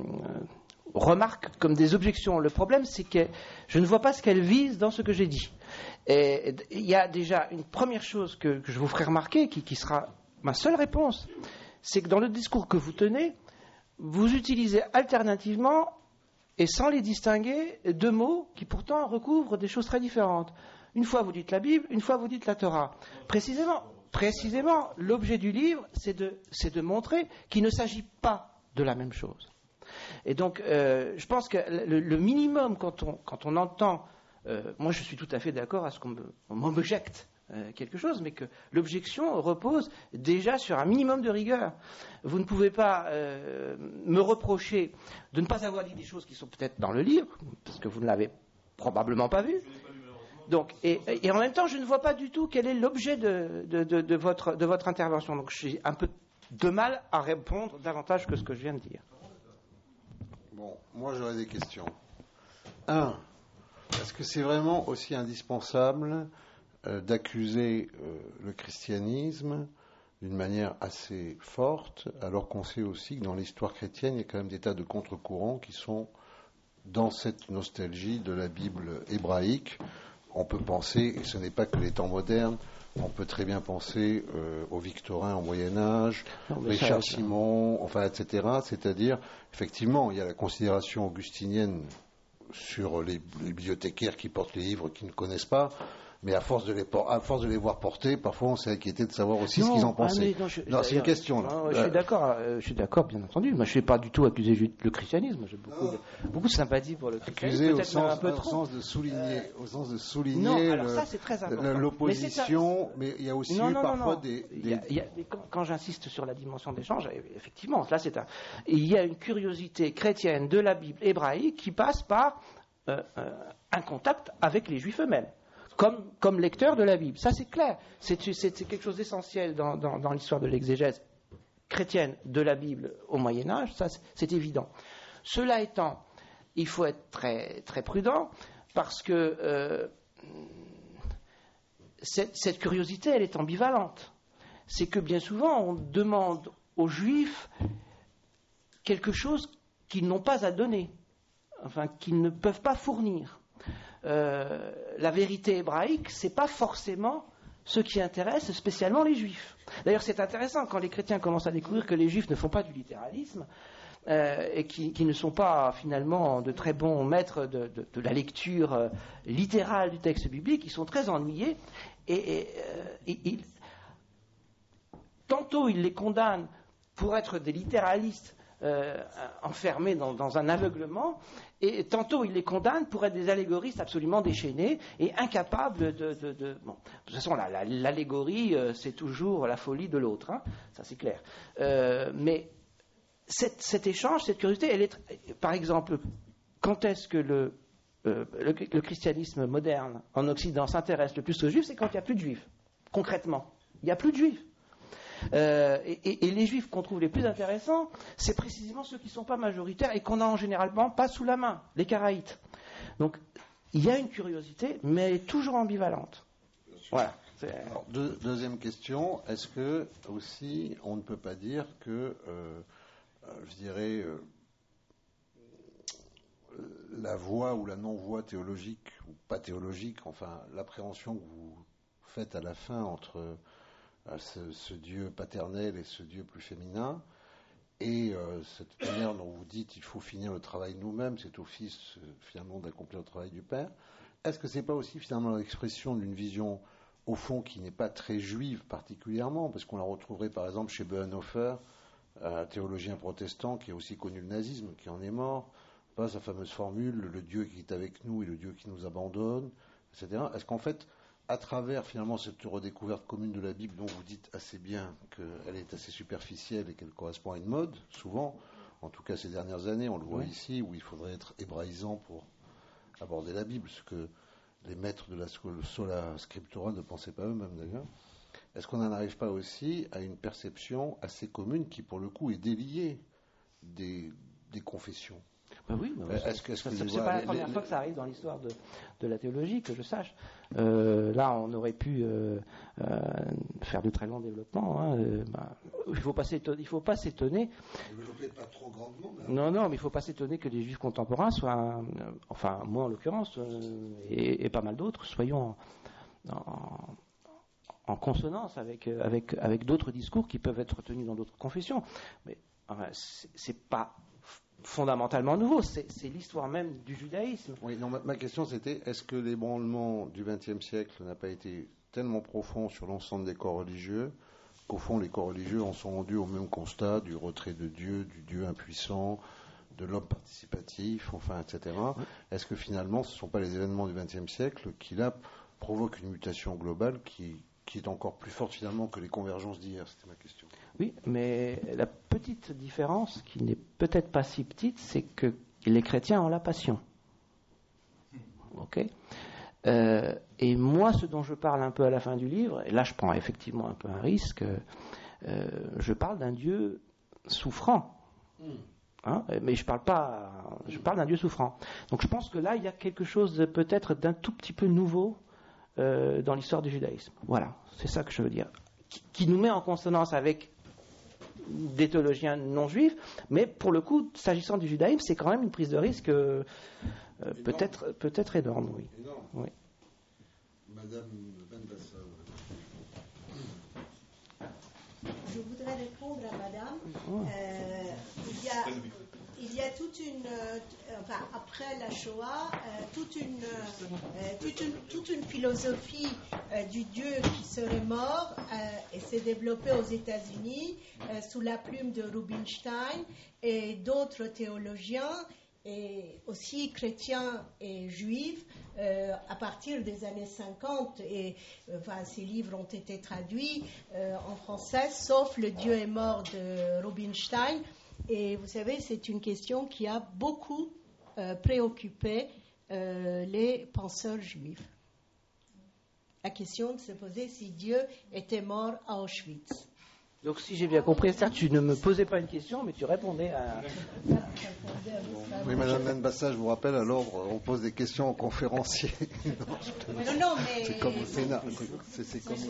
remarques comme des objections. Le problème, c'est que je ne vois pas ce qu'elles visent dans ce que j'ai dit. Et il y a déjà une première chose que, que je vous ferai remarquer, qui, qui sera ma seule réponse, c'est que dans le discours que vous tenez, vous utilisez alternativement et sans les distinguer deux mots qui pourtant recouvrent des choses très différentes. Une fois vous dites la Bible, une fois vous dites la Torah. Précisément, précisément l'objet du livre, c'est de, c'est de montrer qu'il ne s'agit pas de la même chose. Et donc, euh, je pense que le, le minimum quand on, quand on entend, euh, moi je suis tout à fait d'accord à ce qu'on me, on m'objecte Euh, quelque chose, mais que l'objection repose déjà sur un minimum de rigueur. Vous ne pouvez pas euh, me reprocher de ne pas avoir dit des choses qui sont peut-être dans le livre, parce que vous ne l'avez probablement pas vu. Donc, et, et en même temps, je ne vois pas du tout quel est l'objet de, de, de, de, votre, de votre intervention. Donc, j'ai un peu de mal à répondre davantage que ce que je viens de dire. Bon, moi j'aurais des questions. Un, est-ce que c'est vraiment aussi indispensable d'accuser euh, le christianisme d'une manière assez forte, alors qu'on sait aussi que dans l'histoire chrétienne, il y a quand même des tas de contre-courants qui sont dans cette nostalgie de la Bible hébraïque. On peut penser, et ce n'est pas que les temps modernes, on peut très bien penser euh, aux Victorins au Moyen-Âge, Richard ça, Simon, enfin, et cetera. C'est-à-dire, effectivement, il y a la considération augustinienne sur les, les bibliothécaires qui portent les livres qu'ils ne connaissent pas. Mais à force, de les, à force de les voir porter, parfois on s'est inquiété de savoir aussi non, ce qu'ils en pensaient. Ah non, je, non c'est une question là. Non, je suis d'accord, euh, je suis d'accord, bien entendu. Moi, je ne suis pas du tout accusé le christianisme. J'ai beaucoup de, beaucoup de sympathie pour le christianisme. Accusé au sens, un peu au sens de souligner, euh, au sens de souligner non, alors ça, c'est très important. l'opposition, mais, mais il y a aussi non, eu non, parfois non, des. des... Il y a, il y a, quand, quand j'insiste sur la dimension d'échange, effectivement, là c'est un. Il y a une curiosité chrétienne de la Bible hébraïque qui passe par euh, euh, un contact avec les Juifs eux-mêmes. Comme, comme lecteur de la Bible. Ça, c'est clair. C'est, c'est, c'est quelque chose d'essentiel dans, dans, dans l'histoire de l'exégèse chrétienne de la Bible au Moyen-Âge. Ça, c'est, c'est évident. Cela étant, il faut être très, très prudent parce que euh, cette, cette curiosité, elle est ambivalente. C'est que bien souvent, on demande aux Juifs quelque chose qu'ils n'ont pas à donner, enfin, qu'ils ne peuvent pas fournir. Euh, la vérité hébraïque, c'est pas forcément ce qui intéresse spécialement les Juifs. D'ailleurs, c'est intéressant quand les chrétiens commencent à découvrir que les Juifs ne font pas du littéralisme euh, et qui, qui ne sont pas finalement de très bons maîtres de, de, de la lecture euh, littérale du texte biblique. Ils sont très ennuyés et, et, euh, et, et tantôt ils les condamnent pour être des littéralistes Euh, enfermés dans, dans un aveuglement, et tantôt ils les condamnent pour être des allégoristes absolument déchaînés et incapables de... de, de bon, de toute façon, la, la, l'allégorie, euh, c'est toujours la folie de l'autre, hein, ça c'est clair. Euh, mais cette, cet échange, cette curiosité, elle est... Par exemple, quand est-ce que le, euh, le, le christianisme moderne en Occident s'intéresse le plus aux Juifs? C'est quand il n'y a plus de Juifs, concrètement. Il n'y a plus de Juifs. Euh, et, et, et les Juifs qu'on trouve les plus intéressants, c'est précisément ceux qui ne sont pas majoritaires et qu'on a en généralement pas sous la main, les Karaïtes. Donc, il y a une curiosité, mais elle est toujours ambivalente. Voilà. Alors, deux, deuxième question, est-ce que aussi on ne peut pas dire que, euh, je dirais, euh, la voie ou la non-voie théologique, ou pas théologique, enfin l'appréhension que vous faites à la fin entre euh, ce, ce Dieu paternel et ce Dieu plus féminin, et euh, cette manière dont vous dites il faut finir le travail nous-mêmes, c'est au Fils euh, finalement d'accomplir le travail du Père, est-ce que c'est pas aussi finalement l'expression d'une vision au fond qui n'est pas très juive particulièrement, parce qu'on la retrouverait par exemple chez Bonhoeffer, un théologien protestant qui a aussi connu le nazisme, qui en est mort, pas sa fameuse formule, le Dieu qui est avec nous et le Dieu qui nous abandonne, et cetera. Est-ce qu'en fait, à travers finalement cette redécouverte commune de la Bible, dont vous dites assez bien qu'elle est assez superficielle et qu'elle correspond à une mode, souvent, en tout cas ces dernières années, on le voit oui. ici, où il faudrait être hébraïsant pour aborder la Bible, ce que les maîtres de la sola scriptura ne pensaient pas eux-mêmes d'ailleurs. Est-ce qu'on n'en arrive pas aussi à une perception assez commune qui, pour le coup, est déliée des, des confessions? Ben oui, mais est-ce que, est-ce que c'est, les, c'est pas la les, première les, fois que ça arrive dans l'histoire de, de la théologie, que je sache. Euh, là, on aurait pu euh, euh, faire de très longs développements. Hein, euh, ben, il faut pas s'étonner. Il faut pas s'étonner. Développer pas trop grandement. Mais... Non, non, mais il faut pas s'étonner que les Juifs contemporains soient, euh, enfin moi en l'occurrence, euh, et, et pas mal d'autres, soyons en, en, en consonance avec avec avec d'autres discours qui peuvent être tenus dans d'autres confessions. Mais enfin, c'est, c'est pas fondamentalement nouveau, c'est, c'est l'histoire même du judaïsme. Oui, non, ma, ma question c'était, est-ce que l'ébranlement du vingtième siècle n'a pas été tellement profond sur l'ensemble des corps religieux qu'au fond les corps religieux en sont rendus au même constat du retrait de Dieu, du Dieu impuissant, de l'homme participatif, enfin, et cetera. Oui. Est-ce que finalement ce ne sont pas les événements du vingtième siècle qui là provoquent une mutation globale qui qui est encore plus forte finalement que les convergences d'hier, c'était ma question. Oui, mais la petite différence, qui n'est peut-être pas si petite, c'est que les chrétiens ont la passion. Ok ? euh, Et moi, ce dont je parle un peu à la fin du livre, et là je prends effectivement un peu un risque, euh, je parle d'un Dieu souffrant. Hein, mais je parle pas, je parle d'un Dieu souffrant. Donc je pense que là, il y a quelque chose de, peut-être d'un tout petit peu nouveau Euh, dans l'histoire du judaïsme. Voilà, c'est ça que je veux dire. Qui, qui nous met en consonance avec des théologiens non juifs, mais pour le coup, s'agissant du judaïsme, c'est quand même une prise de risque euh, euh, peut-être, peut-être énorme, oui. Énorme. Oui. Madame Ben Bassam. Je voudrais répondre à Madame. Euh, il y a, il y a toute une, euh, enfin après la Shoah, euh, toute une, euh, toute une, toute une philosophie euh, du Dieu qui serait mort euh, et s'est développée aux États-Unis euh, sous la plume de Rubinstein et d'autres théologiens, et aussi chrétiens et juifs, euh, à partir des années cinquante, et euh, enfin, ces livres ont été traduits euh, en français, sauf Le Dieu est mort de Rubinstein. Et vous savez, c'est une question qui a beaucoup euh, préoccupé euh, les penseurs juifs. La question de se poser si Dieu était mort à Auschwitz. Donc si j'ai bien compris, certes, tu ne me posais pas une question, mais tu répondais à... Oui, Madame Ben Bassa, je vous rappelle, à l'ordre, on pose des questions aux conférenciers. non, non, non, mais... C'est comme au Sénat. C'est, c'est comme...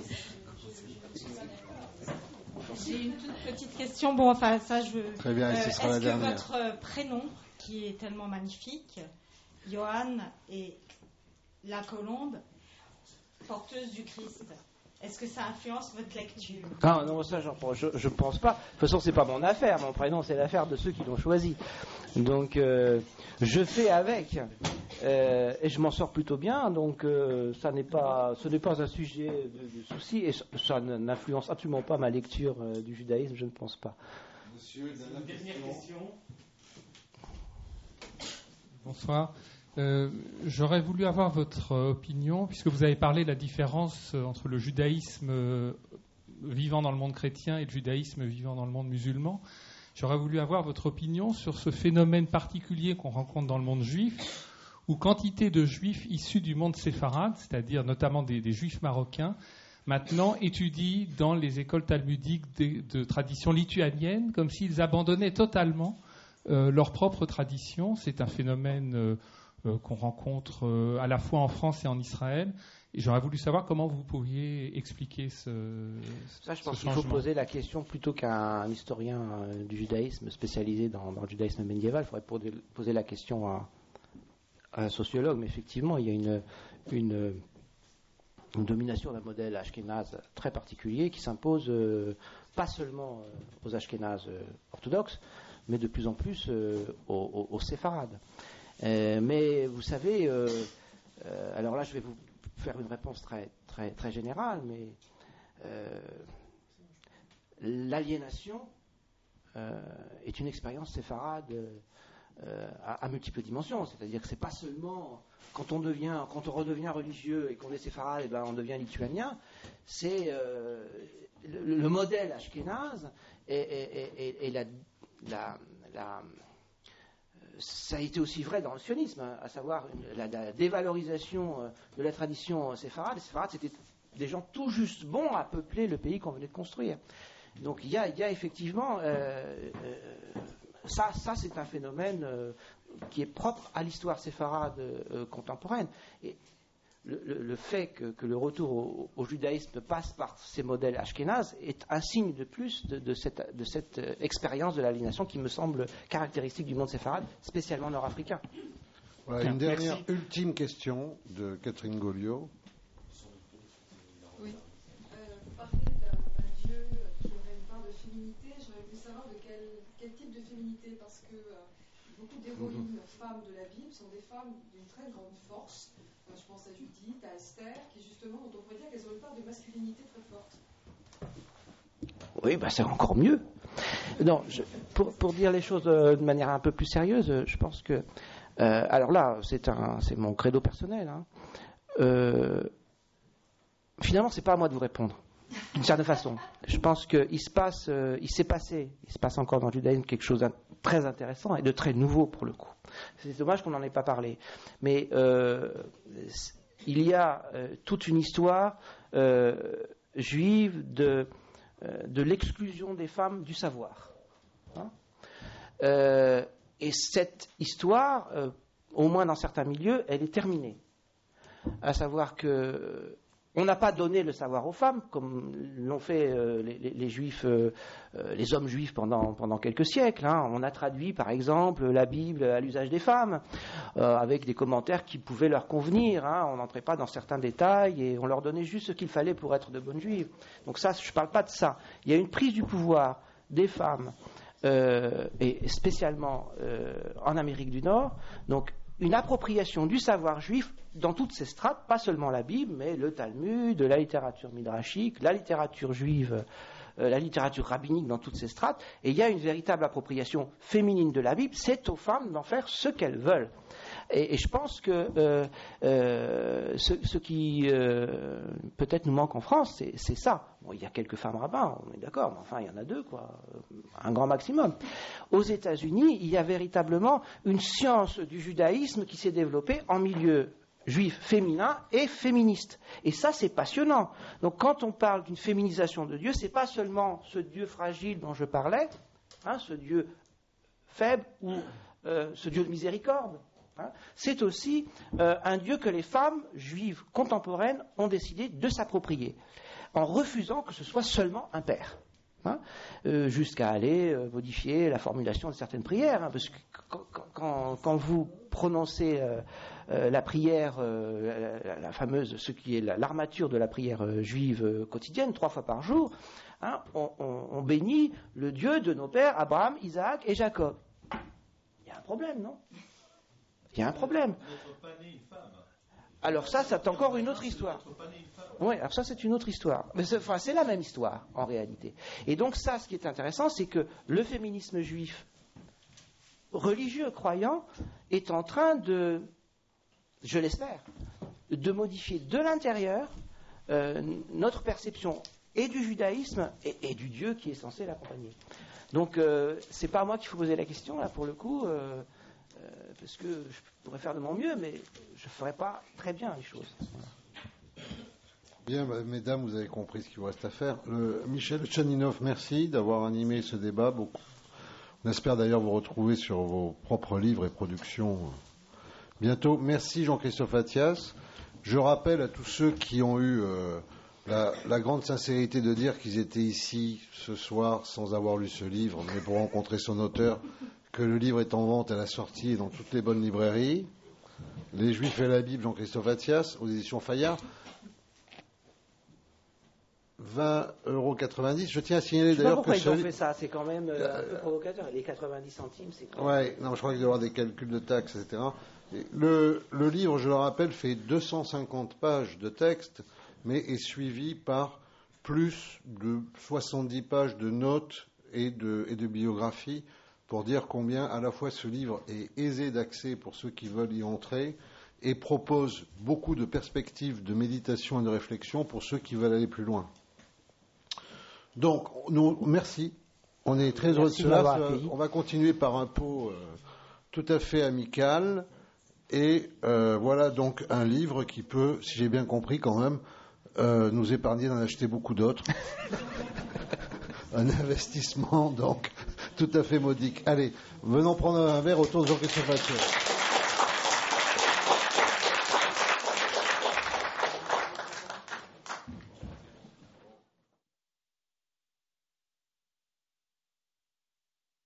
J'ai une toute petite question. Bon, enfin, ça, je... Très bien, et ce euh, sera la est-ce dernière. que votre prénom, qui est tellement magnifique, Johan et la colombe, porteuse du Christ, est-ce que ça influence votre lecture? Ah non, ça, je ne pense pas. De toute façon, c'est pas mon affaire. Mon prénom, c'est l'affaire de ceux qui l'ont choisi. Donc, euh, je fais avec. Euh, et je m'en sors plutôt bien. Donc, euh, ça n'est pas, ce n'est pas un sujet de, de souci. Et ça, ça n'influence absolument pas ma lecture euh, du judaïsme, je ne pense pas. Monsieur, une dernière question. Bonsoir. Euh, j'aurais voulu avoir votre opinion, puisque vous avez parlé de la différence entre le judaïsme euh, vivant dans le monde chrétien et le judaïsme vivant dans le monde musulman. J'aurais voulu avoir votre opinion sur ce phénomène particulier qu'on rencontre dans le monde juif, où quantité de juifs issus du monde séfarade, c'est-à-dire notamment des, des juifs marocains, maintenant étudient dans les écoles talmudiques de, de tradition lituanienne, comme s'ils abandonnaient totalement euh, leur propre tradition. C'est un phénomène... Euh, Euh, qu'on rencontre euh, à la fois en France et en Israël. Et j'aurais voulu savoir comment vous pourriez expliquer ce, Ça, je ce pense qu'il changement. faut poser la question plutôt qu'un historien euh, du judaïsme spécialisé dans, dans le judaïsme médiéval. Il faudrait poser, poser la question à, à un sociologue. Mais effectivement, il y a une, une, une domination d'un modèle ashkénaze très particulier qui s'impose euh, pas seulement euh, aux ashkénazes euh, orthodoxes, mais de plus en plus euh, aux, aux, aux séfarades. Euh, mais vous savez, euh, euh, alors là, je vais vous faire une réponse très, très, très générale, mais euh, l'aliénation euh, est une expérience séfarade euh, à, à multiples dimensions. C'est-à-dire que c'est pas seulement quand on devient, quand on redevient religieux et qu'on est séfarade, et ben on devient lituanien. C'est euh, le, le modèle ashkénaze et, et, et, et la, la, la ça a été aussi vrai dans le sionisme, hein, à savoir une, la, la dévalorisation euh, de la tradition séfarade. Les séfarades, c'était des gens tout juste bons à peupler le pays qu'on venait de construire. Donc il y a, il y a effectivement... Euh, euh, ça, ça c'est un phénomène euh, qui est propre à l'histoire séfarade euh, contemporaine. Et le, le, le fait que, que le retour au, au judaïsme passe par ces modèles ashkénazes est un signe de plus de, de cette, de cette euh, expérience de l'aliénation qui me semble caractéristique du monde séfarade, spécialement nord-africain. Voilà, une dernière Merci. ultime question de Catherine Gauliot. Oui. Euh, vous parlez d'un Dieu qui aurait une part de féminité. J'aurais voulu savoir de quel, quel type de féminité, parce que euh, beaucoup d'héroïnes mm-hmm. femmes de la Bible sont des femmes d'une très grande force. Je pense à Judith, à Esther, qui justement, dont on pourrait dire qu'elles ont une part de masculinité très forte. Oui, bah c'est encore mieux. Non, je, pour, pour dire les choses de, de manière un peu plus sérieuse, je pense que, euh, alors là, c'est un, c'est mon credo personnel. Hein, euh, finalement, c'est pas à moi de vous répondre, d'une certaine façon. Je pense qu'il se passe, euh, il s'est passé, il se passe encore dans le judaïsme quelque chose de très intéressant et de très nouveau pour le coup. C'est dommage qu'on n'en ait pas parlé. Mais euh, il y a euh, toute une histoire euh, juive de, euh, de l'exclusion des femmes du savoir. Hein euh, et cette histoire, euh, au moins dans certains milieux, elle est terminée. À savoir que on n'a pas donné le savoir aux femmes, comme l'ont fait euh, les, les, les juifs, euh, les hommes juifs pendant, pendant quelques siècles. Hein. On a traduit, par exemple, la Bible à l'usage des femmes, euh, avec des commentaires qui pouvaient leur convenir. Hein. On n'entrait pas dans certains détails et on leur donnait juste ce qu'il fallait pour être de bonnes juives. Donc ça, je ne parle pas de ça. Il y a une prise du pouvoir des femmes, euh, et spécialement euh, en Amérique du Nord. Donc une appropriation du savoir juif dans toutes ses strates, pas seulement la Bible, mais le Talmud, la littérature midrashique, la littérature juive, euh, la littérature rabbinique dans toutes ses strates. Et il y a une véritable appropriation féminine de la Bible. C'est aux femmes d'en faire ce qu'elles veulent. Et, et je pense que euh, euh, ce, ce qui euh, peut-être nous manque en France, c'est, c'est ça. Bon, il y a quelques femmes rabbins, on est d'accord, mais enfin il y en a deux, quoi, un grand maximum. Aux États-Unis, il y a véritablement une science du judaïsme qui s'est développée en milieu juif féminin et féministe. Et ça, c'est passionnant. Donc quand on parle d'une féminisation de Dieu, c'est pas seulement ce Dieu fragile dont je parlais, hein, ce Dieu faible ou euh, ce Dieu de miséricorde. Hein, c'est aussi euh, un Dieu que les femmes juives contemporaines ont décidé de s'approprier, en refusant que ce soit seulement un père. Hein, euh, jusqu'à aller euh, modifier la formulation de certaines prières, hein, parce que quand, quand, quand vous prononcez euh, euh, la prière, euh, la, la fameuse, ce qui est la, l'armature de la prière euh, juive euh, quotidienne, trois fois par jour, hein, on, on, on bénit le Dieu de nos pères Abraham, Isaac et Jacob. Il y a un problème, non ? Il y a un problème. Alors ça, c'est encore une autre histoire. Oui, alors ça, c'est une autre histoire. Mais c'est, enfin, c'est la même histoire, en réalité. Et donc ça, ce qui est intéressant, c'est que le féminisme juif, religieux, croyant, est en train de, je l'espère, de modifier de l'intérieur euh, notre perception et du judaïsme et, et du Dieu qui est censé l'accompagner. Donc, euh, c'est pas à moi qu'il faut poser la question, là, pour le coup... Euh, Euh, parce que je pourrais faire de mon mieux, mais je ne ferai pas très bien les choses. Voilà. Bien, bah, mesdames, vous avez compris ce qu'il vous reste à faire. Le, Michel Tchaninov, merci d'avoir animé ce débat. Beaucoup. On espère d'ailleurs vous retrouver sur vos propres livres et productions bientôt. Merci Jean-Christophe Attias. Je rappelle à tous ceux qui ont eu euh, la, la grande sincérité de dire qu'ils étaient ici ce soir sans avoir lu ce livre, mais pour rencontrer son auteur, que le livre est en vente à la sortie et dans toutes les bonnes librairies. Les Juifs et la Bible, Jean-Christophe Attias, aux éditions Fayard. vingt euros quatre-vingt-dix. Je tiens à signaler d'ailleurs que je sais pas pourquoi ils ce... ont fait ça, c'est quand même euh, un peu provocateur. Les quatre-vingt-dix centimes, c'est quand même... Ouais, non, je crois qu'il doit y avoir des calculs de taxes, et cetera. Et le, le livre, je le rappelle, fait deux cent cinquante pages de texte, mais est suivi par plus de soixante-dix pages de notes et de, et de biographies pour dire combien à la fois ce livre est aisé d'accès pour ceux qui veulent y entrer et propose beaucoup de perspectives de méditation et de réflexion pour ceux qui veulent aller plus loin. Donc, nous, merci. On est très heureux de cela. On va continuer par un pot euh, tout à fait amical. Et euh, voilà donc un livre qui peut, si j'ai bien compris quand même, euh, nous épargner d'en acheter beaucoup d'autres. Un investissement donc tout à fait modique. Allez, venons prendre un verre autour de Jean-Christophe Attias.